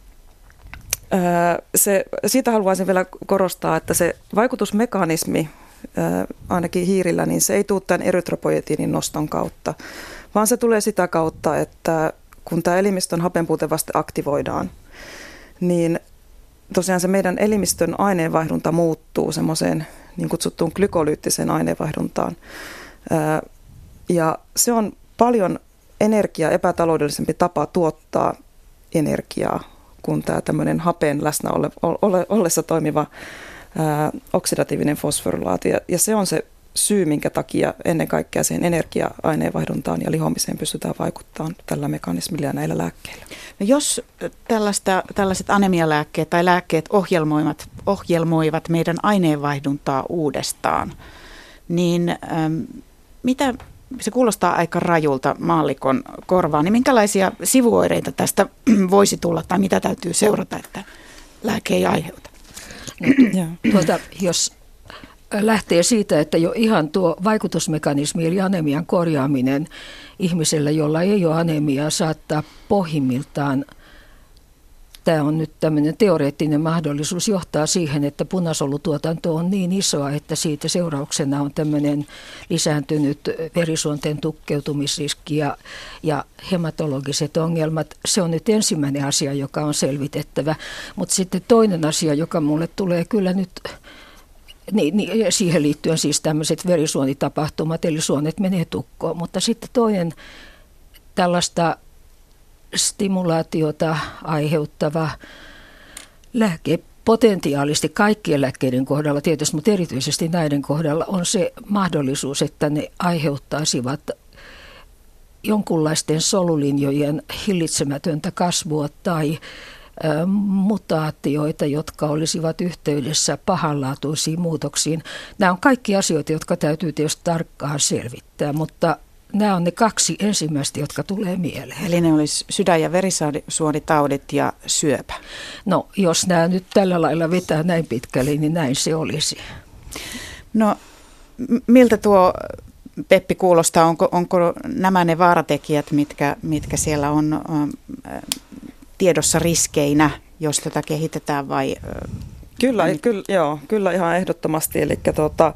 ää, se, siitä haluaisin vielä korostaa, että se vaikutusmekanismi, ää, ainakin hiirillä, niin se ei tule tämän erytropoietinin noston kautta, vaan se tulee sitä kautta, että kun tämä elimistön hapenpuutevaste aktivoidaan, niin tosiaan se meidän elimistön aineenvaihdunta muuttuu semmoiseen niin kutsuttuun glykolyyttiseen aineenvaihduntaan. Ää, ja se on paljon energia, epätaloudellisempi tapa tuottaa energiaa kuin tämä tämmöinen hapen läsnä ole, ole, ollessa toimiva ää, oksidatiivinen fosforilaati. Ja, ja se on se syy, minkä takia ennen kaikkea siihen energia-aineenvaihduntaan ja lihomiseen pystytään vaikuttamaan tällä mekanismilla ja näillä lääkkeillä. No jos tällaista, tällaiset anemialääkkeet tai lääkkeet ohjelmoivat, ohjelmoivat meidän aineenvaihduntaa uudestaan, niin äm, mitä... Se kuulostaa aika rajulta maallikon korvaan. Niin minkälaisia sivuoireita tästä voisi tulla tai mitä täytyy seurata, että lääke ei aiheuta? Tuota, jos lähtee siitä, että jo ihan tuo vaikutusmekanismi eli anemian korjaaminen ihmisellä, jolla ei ole anemiaa, saattaa pohjimmiltaan, tämä on nyt tämmöinen teoreettinen mahdollisuus, johtaa siihen, että punasolutuotanto on niin isoa, että siitä seurauksena on tämmöinen lisääntynyt verisuonten tukkeutumisriski ja, ja hematologiset ongelmat. Se on nyt ensimmäinen asia, joka on selvitettävä. Mutta sitten toinen asia, joka mulle tulee kyllä nyt Niin, niin, siihen liittyen siis tämmöiset verisuonitapahtumat, eli suonet menee tukkoon. Mutta sitten toinen tällaista stimulaatiota aiheuttava lääke potentiaalisesti kaikkien lääkkeiden kohdalla tietysti, mutta erityisesti näiden kohdalla on se mahdollisuus, että ne aiheuttaisivat jonkunlaisten solulinjojen hillitsemätöntä kasvua tai ä, mutaatioita, jotka olisivat yhteydessä pahanlaatuisiin muutoksiin. Nämä on kaikki asioita, jotka täytyy tietysti tarkkaan selvittää, mutta nämä on ne kaksi ensimmäistä, jotka tulee mieleen. Eli ne olisi sydän- ja verisuonitaudit ja syöpä. No, jos nämä nyt tällä lailla vetää näin pitkälle, niin näin se olisi. No, miltä tuo, Peppi, kuulostaa? Onko, onko nämä ne vaaratekijät, mitkä, mitkä siellä on äh, tiedossa riskeinä, jos tätä kehitetään vai? Äh, kyllä, niin? kyllä, joo, kyllä ihan ehdottomasti. Eli tuota,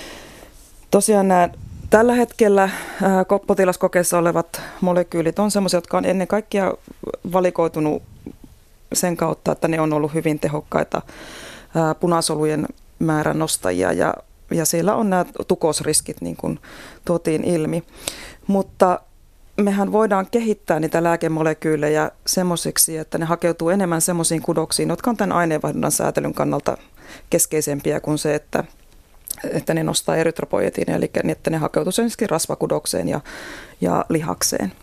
tosiaan nämä tällä hetkellä ää, potilaskokeessa olevat molekyylit on sellaisia, jotka on ennen kaikkea valikoitunut sen kautta, että ne on ollut hyvin tehokkaita ää, punasolujen määrän nostajia ja, ja siellä on nämä tukosriskit, niin kuin tuotiin ilmi. Mutta mehän voidaan kehittää niitä lääkemolekyylejä semmoisiksi, että ne hakeutuu enemmän semmoisiin kudoksiin, jotka on tämän aineenvaihdunnan säätelyn kannalta keskeisempiä kuin se, että että ne nostaa erytropoietiinia, eli että ne hakeutuu ensinnäkin rasvakudokseen ja, ja lihakseen.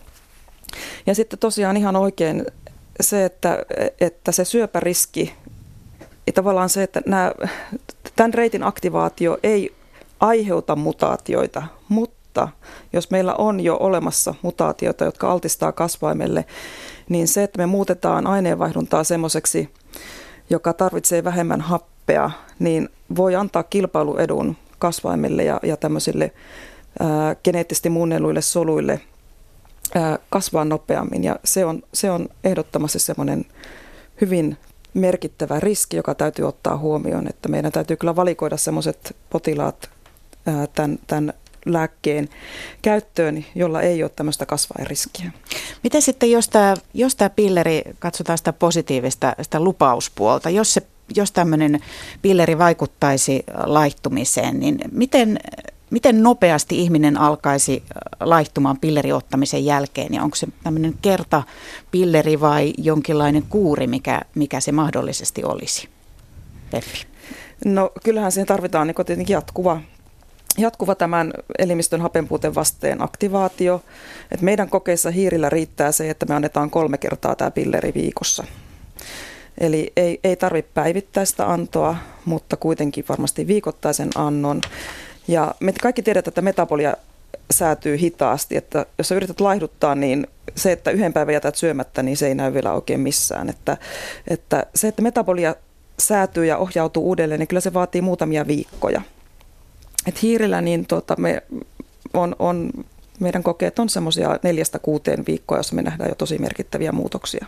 Ja sitten tosiaan ihan oikein se, että, että se syöpäriski, ja tavallaan se, että nämä, tämän reitin aktivaatio ei aiheuta mutaatioita, mutta jos meillä on jo olemassa mutaatioita, jotka altistaa kasvaimelle, niin se, että me muutetaan aineenvaihduntaa semmoiseksi, joka tarvitsee vähemmän happea, niin voi antaa kilpailuedun kasvaimille ja, ja tämmöisille ää, geneettisesti muunnelluille soluille ää, kasvaa nopeammin. Ja se on, se on ehdottomasti semmoinen hyvin merkittävä riski, joka täytyy ottaa huomioon, että meidän täytyy kyllä valikoida semmoiset potilaat ää, tämän, tämän lääkkeen käyttöön, jolla ei ole tämmöistä kasvainriskiä. Miten sitten, jos tämä, jos tämä pilleri, katsotaan sitä positiivista, sitä lupauspuolta, jos se jos tämmöinen pilleri vaikuttaisi laihtumiseen, niin miten, miten nopeasti ihminen alkaisi laihtumaan pillerin ottamisen jälkeen? Ja onko se tämmöinen kertapilleri vai jonkinlainen kuuri, mikä, mikä se mahdollisesti olisi? Peppi. No kyllähän siihen tarvitaan niin tietenkin jatkuva, jatkuva tämän elimistön hapenpuuteen vasteen aktivaatio. Et meidän kokeissa hiirillä riittää se, että me annetaan kolme kertaa tämä pilleri viikossa. Eli ei, ei tarvitse päivittäistä antoa, mutta kuitenkin varmasti viikoittaisen annon. Ja me kaikki tiedetään, että metabolia säätyy hitaasti, että jos sä yrität laihduttaa, niin se, että yhden päivän jätät syömättä, niin se ei näy vielä oikein missään. Että, että se, että metabolia säätyy ja ohjautuu uudelleen, niin kyllä se vaatii muutamia viikkoja. Et hiirillä niin tuota, me on, on, meidän kokeet on semmoisia neljästä kuuteen viikkoa, jossa me nähdään jo tosi merkittäviä muutoksia.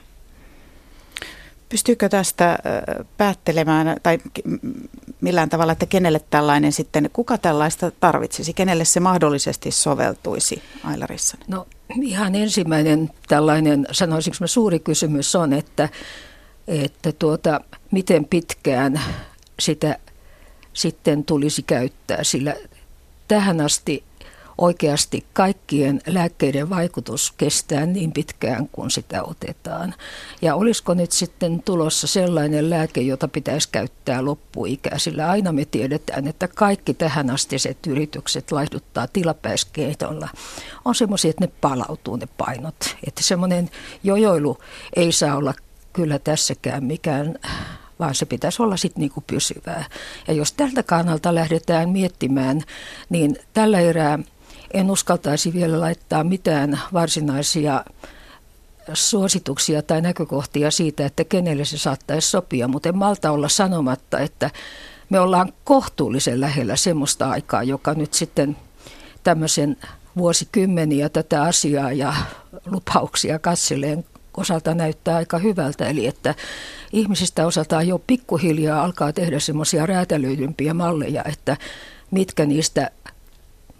Pystyykö tästä päättelemään tai millään tavalla, että kenelle tällainen sitten, kuka tällaista tarvitsisi, kenelle se mahdollisesti soveltuisi, Aila Rissanen? No ihan ensimmäinen tällainen, sanoisinko mä suuri kysymys on, että, että tuota, miten pitkään sitä sitten tulisi käyttää, sillä tähän asti oikeasti kaikkien lääkkeiden vaikutus kestää niin pitkään, kun sitä otetaan. Ja olisiko nyt sitten tulossa sellainen lääke, jota pitäisi käyttää loppuikää, sillä aina me tiedetään, että kaikki tähänastiset yritykset laihduttaa tilapäiskeitolla. On semmoisia, että ne palautuu ne painot. Että semmoinen jojoilu ei saa olla kyllä tässäkään mikään, vaan se pitäisi olla sitten niinku pysyvää. Ja jos tältä kannalta lähdetään miettimään, niin tällä erää en uskaltaisi vielä laittaa mitään varsinaisia suosituksia tai näkökohtia siitä, että kenelle se saattaisi sopia, mutta en malta olla sanomatta, että me ollaan kohtuullisen lähellä semmoista aikaa, joka nyt sitten tämmöisen vuosikymmeniä tätä asiaa ja lupauksia katselleen osalta näyttää aika hyvältä, eli että ihmisistä osataan jo pikkuhiljaa alkaa tehdä semmoisia räätälöidympiä malleja, että mitkä niistä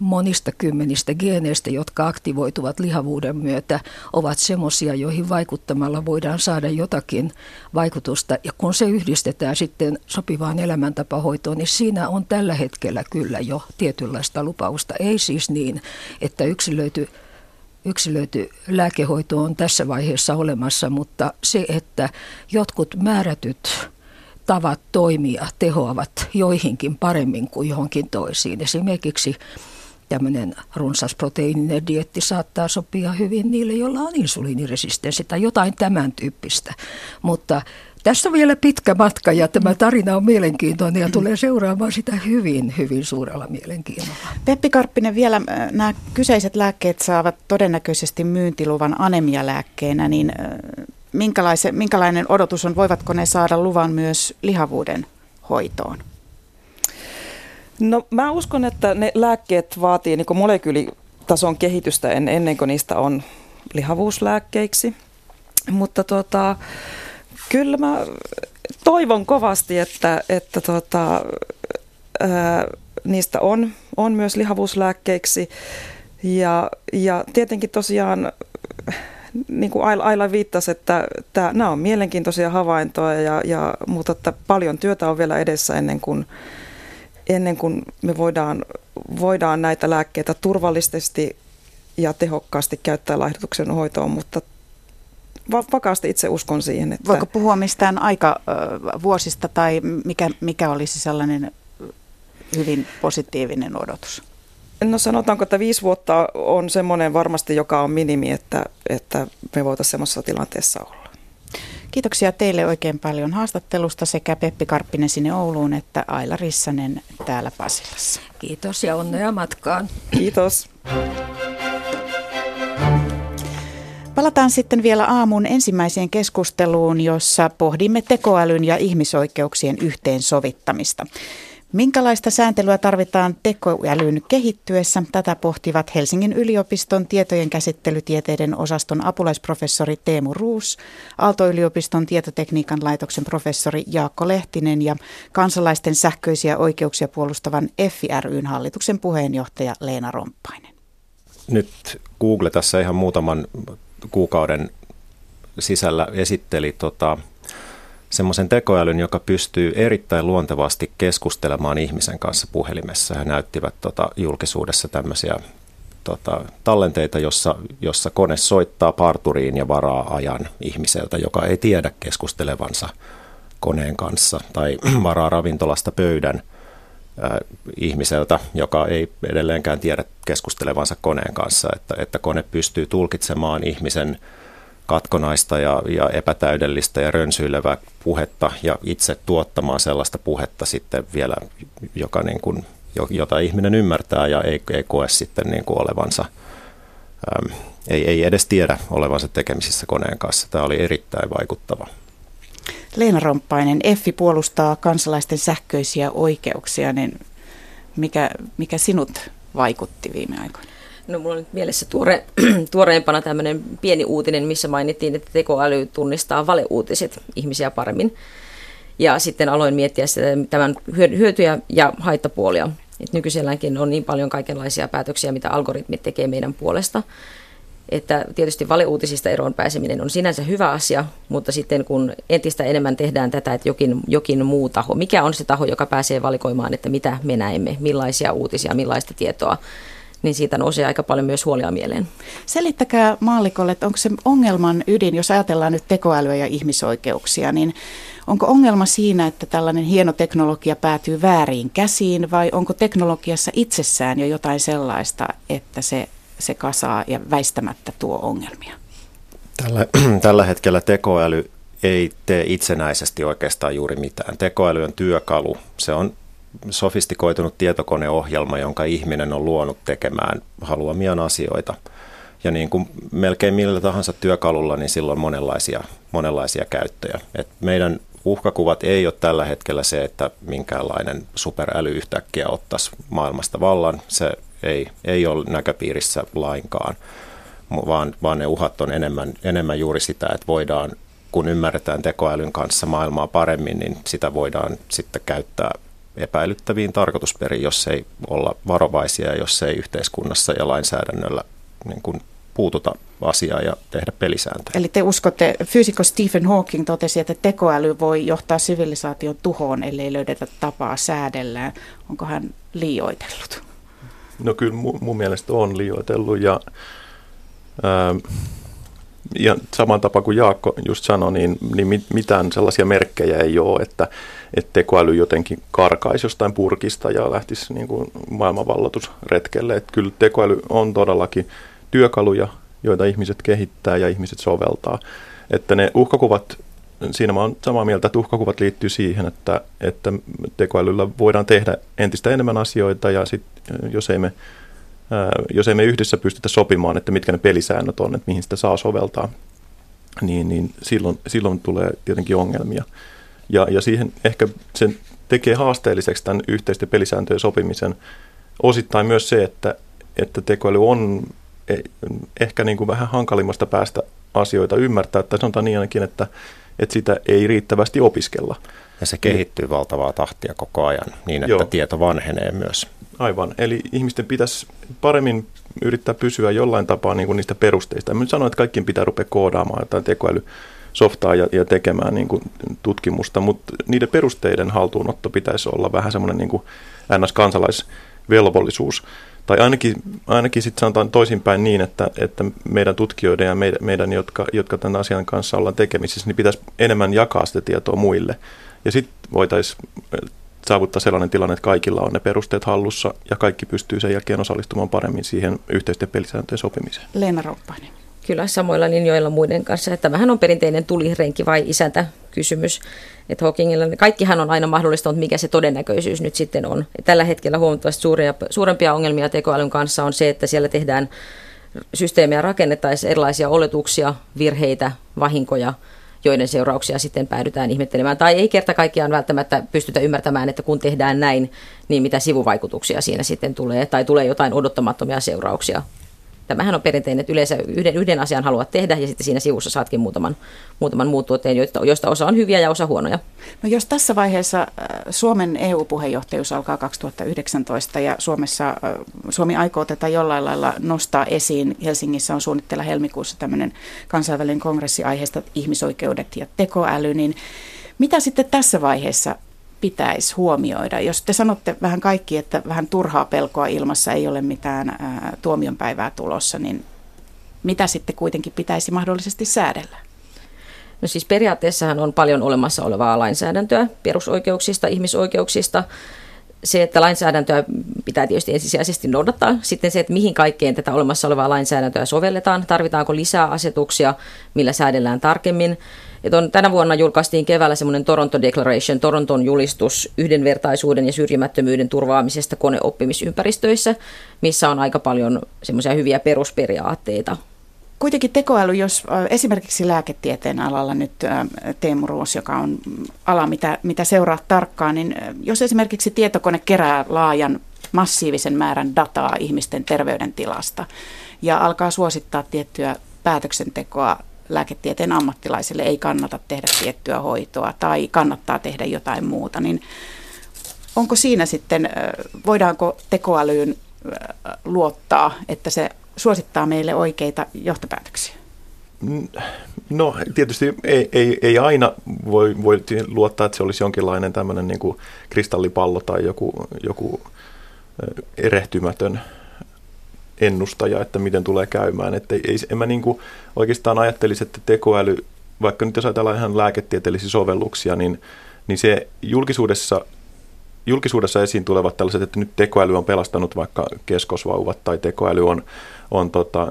monista kymmenistä geeneistä, jotka aktivoituvat lihavuuden myötä, ovat semmoisia, joihin vaikuttamalla voidaan saada jotakin vaikutusta. Ja kun se yhdistetään sitten sopivaan elämäntapahoitoon, niin siinä on tällä hetkellä kyllä jo tietynlaista lupausta. Ei siis niin, että yksilöity, yksilöity lääkehoito on tässä vaiheessa olemassa, mutta se, että jotkut määrätyt tavat toimia tehoavat joihinkin paremmin kuin johonkin toisiin. Esimerkiksi tämmöinen runsasproteiininen dieetti saattaa sopia hyvin niille, joilla on insuliiniresistenssi tai jotain tämän tyyppistä. Mutta tässä on vielä pitkä matka ja tämä tarina on mielenkiintoinen ja tulee seuraamaan sitä hyvin, hyvin suurella mielenkiinnolla. Peppi Karppinen, vielä nämä kyseiset lääkkeet saavat todennäköisesti myyntiluvan anemialääkkeenä, niin minkälainen odotus on, voivatko ne saada luvan myös lihavuuden hoitoon? No mä uskon, että ne lääkkeet vaatii niin kuin molekyylitason kehitystä ennen kuin niistä on lihavuuslääkkeiksi. Mutta tota, kyllä mä toivon kovasti, että, että tota, ää, niistä on, on myös lihavuuslääkkeiksi. Ja, ja tietenkin tosiaan, niin kuin Aila viittasi, että tää, nämä on mielenkiintoisia havaintoja, ja, ja, mutta että paljon työtä on vielä edessä ennen kuin ennen kuin me voidaan, voidaan näitä lääkkeitä turvallisesti ja tehokkaasti käyttää laihdutuksen hoitoon, mutta vakaasti itse uskon siihen. Että voiko puhua mistään aikavuosista tai mikä, mikä olisi sellainen hyvin positiivinen odotus? No sanotaanko, että viisi vuotta on semmoinen varmasti, joka on minimi, että, että me voitaisiin semmoisessa tilanteessa olla. Kiitoksia teille oikein paljon haastattelusta sekä Peppi Karppinen sinne Ouluun että Aila Rissanen täällä Pasilassa. Kiitos ja onnea matkaan. Kiitos. Palataan sitten vielä aamun ensimmäiseen keskusteluun, jossa pohdimme tekoälyn ja ihmisoikeuksien yhteensovittamista. Minkälaista sääntelyä tarvitaan tekoälyn kehittyessä? Tätä pohtivat Helsingin yliopiston tietojen käsittelytieteiden osaston apulaisprofessori Teemu Roos, Aalto-yliopiston tietotekniikan laitoksen professori Jaakko Lehtinen ja kansalaisten sähköisiä oikeuksia puolustavan F I ry:n hallituksen puheenjohtaja Leena Romppainen. Nyt Google tässä ihan muutaman kuukauden sisällä esitteli tota, semmoisen tekoälyn, joka pystyy erittäin luontevasti keskustelemaan ihmisen kanssa puhelimessa. He näyttivät tota, julkisuudessa tämmöisiä tota, tallenteita, jossa, jossa kone soittaa parturiin ja varaa ajan ihmiseltä, joka ei tiedä keskustelevansa koneen kanssa, tai varaa ravintolasta pöydän äh, ihmiseltä, joka ei edelleenkään tiedä keskustelevansa koneen kanssa, että, että kone pystyy tulkitsemaan ihmisen katkonaista ja, ja epätäydellistä ja rönsyilevää puhetta ja itse tuottamaan sellaista puhetta sitten vielä, joka niin kuin, jota ihminen ymmärtää ja ei, ei koe sitten niin kuin olevansa, äm, ei, ei edes tiedä olevansa tekemisissä koneen kanssa. Tämä oli erittäin vaikuttava. Leena Romppainen, F I puolustaa kansalaisten sähköisiä oikeuksia, niin mikä, mikä sinut vaikutti viime aikoina? No mulla on nyt mielessä tuore, tuoreempana tämmöinen pieni uutinen, missä mainittiin, että tekoäly tunnistaa valeuutiset ihmisiä paremmin. Ja sitten aloin miettiä sitä, tämän hyötyjä ja haittapuolia. Et nykyiselläänkin on niin paljon kaikenlaisia päätöksiä, mitä algoritmit tekee meidän puolesta. Että tietysti valeuutisista eroon pääseminen on sinänsä hyvä asia, mutta sitten kun entistä enemmän tehdään tätä, että jokin, jokin muu taho, mikä on se taho, joka pääsee valikoimaan, että mitä me näemme, millaisia uutisia, millaista tietoa, niin siitä nousee aika paljon myös huolia mieleen. Selittäkää maallikolle, että onko se ongelman ydin, jos ajatellaan nyt tekoälyä ja ihmisoikeuksia, niin onko ongelma siinä, että tällainen hieno teknologia päätyy vääriin käsiin, vai onko teknologiassa itsessään jo jotain sellaista, että se, se kasaa ja väistämättä tuo ongelmia? Tällä, tällä hetkellä tekoäly ei tee itsenäisesti oikeastaan juuri mitään. Tekoäly on työkalu. Se on sofistikoitunut tietokoneohjelma, jonka ihminen on luonut tekemään haluamiaan asioita. Ja niin kuin melkein millä tahansa työkalulla, niin silloin monenlaisia, monenlaisia käyttöjä. Et meidän uhkakuvat ei ole tällä hetkellä se, että minkäänlainen superäly yhtäkkiä ottaisi maailmasta vallan. Se ei, ei ole näköpiirissä lainkaan, vaan, vaan ne uhat on enemmän, enemmän juuri sitä, että voidaan, kun ymmärretään tekoälyn kanssa maailmaa paremmin, niin sitä voidaan sitten käyttää epäilyttäviin tarkoitusperiin, jos ei olla varovaisia, jos ei yhteiskunnassa ja lainsäädännöllä niin kuin puututa asiaa ja tehdä pelisääntöjä. Eli te uskotte, fyysikko Stephen Hawking totesi, että tekoäly voi johtaa sivilisaation tuhoon, ellei löydetä tapaa säädellään. Onko hän liioitellut? No kyllä mun, mun mielestä on liioitellut ja, ää, ja saman tapa kuin Jaakko just sanoi, niin, niin mitään sellaisia merkkejä ei ole, että, että tekoäly jotenkin karkaisi jostain purkista ja lähtisi niin kuin maailmanvalloitusretkelle. Että kyllä tekoäly on todellakin työkaluja, joita ihmiset kehittää ja ihmiset soveltaa. Että ne uhkakuvat, siinä mä oon samaa mieltä, että uhkakuvat liittyy siihen, että, että tekoälyllä voidaan tehdä entistä enemmän asioita ja sit, jos, ei me, ää, jos ei me yhdessä pystytä sopimaan, että mitkä ne pelisäännöt on, että mihin sitä saa soveltaa, niin, niin silloin, silloin tulee tietenkin ongelmia. Ja, ja siihen ehkä sen tekee haasteelliseksi tämän yhteisten pelisääntöjen sopimisen osittain myös se, että, että tekoäly on ehkä niin kuin vähän hankalimmasta päästä asioita ymmärtää, tai sanotaan niin ainakin, että, että sitä ei riittävästi opiskella. Ja se kehittyy valtavaa tahtia koko ajan, niin että Joo. tieto vanhenee myös. Aivan, eli ihmisten pitäisi paremmin yrittää pysyä jollain tapaa niin kuin niistä perusteista. En nyt sano, että kaikkien pitää rupea koodaamaan jotain tekoälysoftaa ja, ja tekemään niin kuin tutkimusta, mutta niiden perusteiden haltuunotto pitäisi olla vähän semmoinen niin kuin N S-kansalaisvelvollisuus. Tai ainakin, ainakin sitten sanotaan toisinpäin niin, että, että meidän tutkijoiden ja meidän, meidän jotka, jotka tämän asian kanssa ollaan tekemisissä, niin pitäisi enemmän jakaa sitä tietoa muille. Ja sitten voitaisiin saavuttaa sellainen tilanne, että kaikilla on ne perusteet hallussa ja kaikki pystyy sen jälkeen osallistumaan paremmin siihen yhteisten pelisääntöjen sopimiseen. Leena Roppainen. Kyllä samoilla linjoilla muiden kanssa. Tämähän on perinteinen tulirenki vai isäntä kysymys. Että Hawkingilla kaikkihan on aina mahdollista, mutta mikä se todennäköisyys nyt sitten on. Tällä hetkellä huomattavasti suuria, suurempia ongelmia tekoälyn kanssa on se, että siellä tehdään systeemiä rakennettaisiin erilaisia oletuksia, virheitä, vahinkoja, joiden seurauksia sitten päädytään ihmettelemään. Tai ei kerta kaikkiaan välttämättä pystytä ymmärtämään, että kun tehdään näin, niin mitä sivuvaikutuksia siinä sitten tulee. Tai tulee jotain odottamattomia seurauksia. Tämähän on perinteinen, että yleensä yhden, yhden asian haluat tehdä ja sitten siinä sivussa saatkin muutaman, muutaman muun tuotteen, joista osa on hyviä ja osa huonoja. No jos tässä vaiheessa Suomen E U-puheenjohtajuus alkaa kaksituhattayhdeksäntoista ja Suomessa, Suomi aikoo tätä jollain lailla nostaa esiin. Helsingissä on suunnitteilla helmikuussa tämmöinen kansainvälinen kongressi aiheesta ihmisoikeudet ja tekoäly, niin mitä sitten tässä vaiheessa pitäisi huomioida? Jos te sanotte vähän kaikki, että vähän turhaa pelkoa ilmassa, ei ole mitään ää, tuomionpäivää tulossa, niin mitä sitten kuitenkin pitäisi mahdollisesti säädellä? No siis periaatteessahan on paljon olemassa olevaa lainsäädäntöä perusoikeuksista, ihmisoikeuksista. Se, että lainsäädäntöä pitää tietysti ensisijaisesti noudattaa. Sitten se, että mihin kaikkeen tätä olemassa olevaa lainsäädäntöä sovelletaan. Tarvitaanko lisää asetuksia, millä säädellään tarkemmin. Et on, tänä vuonna julkaistiin keväällä semmoinen Toronto Declaration, Toronton julistus yhdenvertaisuuden ja syrjimättömyyden turvaamisesta koneoppimisympäristöissä, missä on aika paljon semmoisia hyviä perusperiaatteita. Kuitenkin tekoäly, jos esimerkiksi lääketieteen alalla nyt Teemu Roos, joka on ala, mitä, mitä seuraa tarkkaan, niin jos esimerkiksi tietokone kerää laajan massiivisen määrän dataa ihmisten terveydentilasta ja alkaa suosittaa tiettyä päätöksentekoa lääketieteen ammattilaisille, ei kannata tehdä tiettyä hoitoa tai kannattaa tehdä jotain muuta, niin onko siinä sitten, voidaanko tekoälyyn luottaa, että se suosittaa meille oikeita johtopäätöksiä? No tietysti ei, ei, ei aina voi, voi luottaa, että se olisi jonkinlainen tämmöinen niin kuin kristallipallo tai joku, joku erehtymätön ennustaja, että miten tulee käymään. Että ei, en mä niin kuin oikeastaan ajattelisi, että tekoäly, vaikka nyt jos ajatellaan ihan lääketieteellisiä sovelluksia, niin, niin se julkisuudessa, julkisuudessa esiin tulevat tällaiset, että nyt tekoäly on pelastanut vaikka keskosvauvat tai tekoäly on, on tota,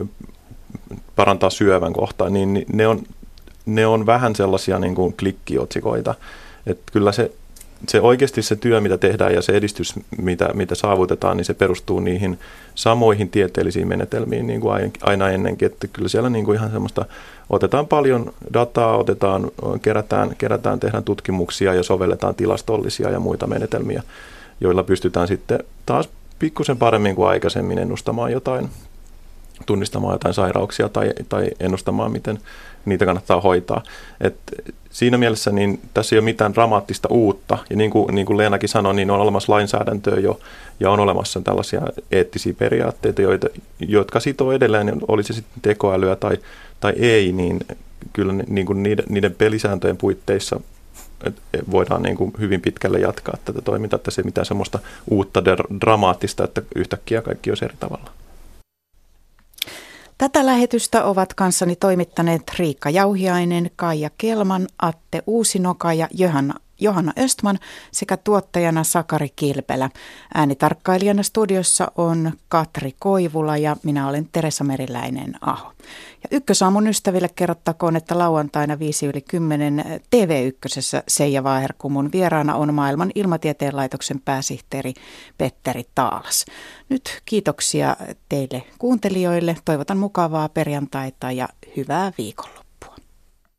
parantaa syövän kohtaan, niin ne on, ne on vähän sellaisia niin kuin klikkiotsikoita. Että kyllä se, se oikeasti se työ, mitä tehdään ja se edistys, mitä, mitä saavutetaan, niin se perustuu niihin samoihin tieteellisiin menetelmiin niin kuin aina ennenkin. Että kyllä siellä niin kuin ihan semmoista, otetaan paljon dataa, otetaan, kerätään, kerätään, tehdään tutkimuksia ja sovelletaan tilastollisia ja muita menetelmiä, joilla pystytään sitten taas pikkusen paremmin kuin aikaisemmin ennustamaan jotain, tunnistamaan jotain sairauksia tai, tai ennustamaan, miten niitä kannattaa hoitaa. Et siinä mielessä niin tässä ei ole mitään dramaattista uutta. Ja niin kuin, niin kuin Leenakin sanoi, niin on olemassa lainsäädäntöä jo ja on olemassa tällaisia eettisiä periaatteita, joita, jotka sitoo edelleen, oli se sitten tekoälyä tai, tai ei, niin kyllä niin kuin niiden, niiden pelisääntöjen puitteissa voidaan niin kuin hyvin pitkälle jatkaa tätä toimintaa, että se ei mitään semmoista uutta dramaattista, että yhtäkkiä kaikki olisi eri tavalla. Tätä lähetystä ovat kanssani toimittaneet Riikka Jauhiainen, Kaija Kelman, Atte Uusinoka ja Johanna, Johanna Östman sekä tuottajana Sakari Kilpelä. Äänitarkkailijana studiossa on Katri Koivula ja minä olen Teresa Meriläinen-Aho. Ja Ykkösaamun ystäville kerrottakoon, että lauantaina viisi yli kymmenen T V ykkösessä Seija Vaaherkumun vieraana on maailman ilmatieteen laitoksen pääsihteeri Petteri Taalas. Nyt kiitoksia teille kuuntelijoille. Toivotan mukavaa perjantaita ja hyvää viikonloppua.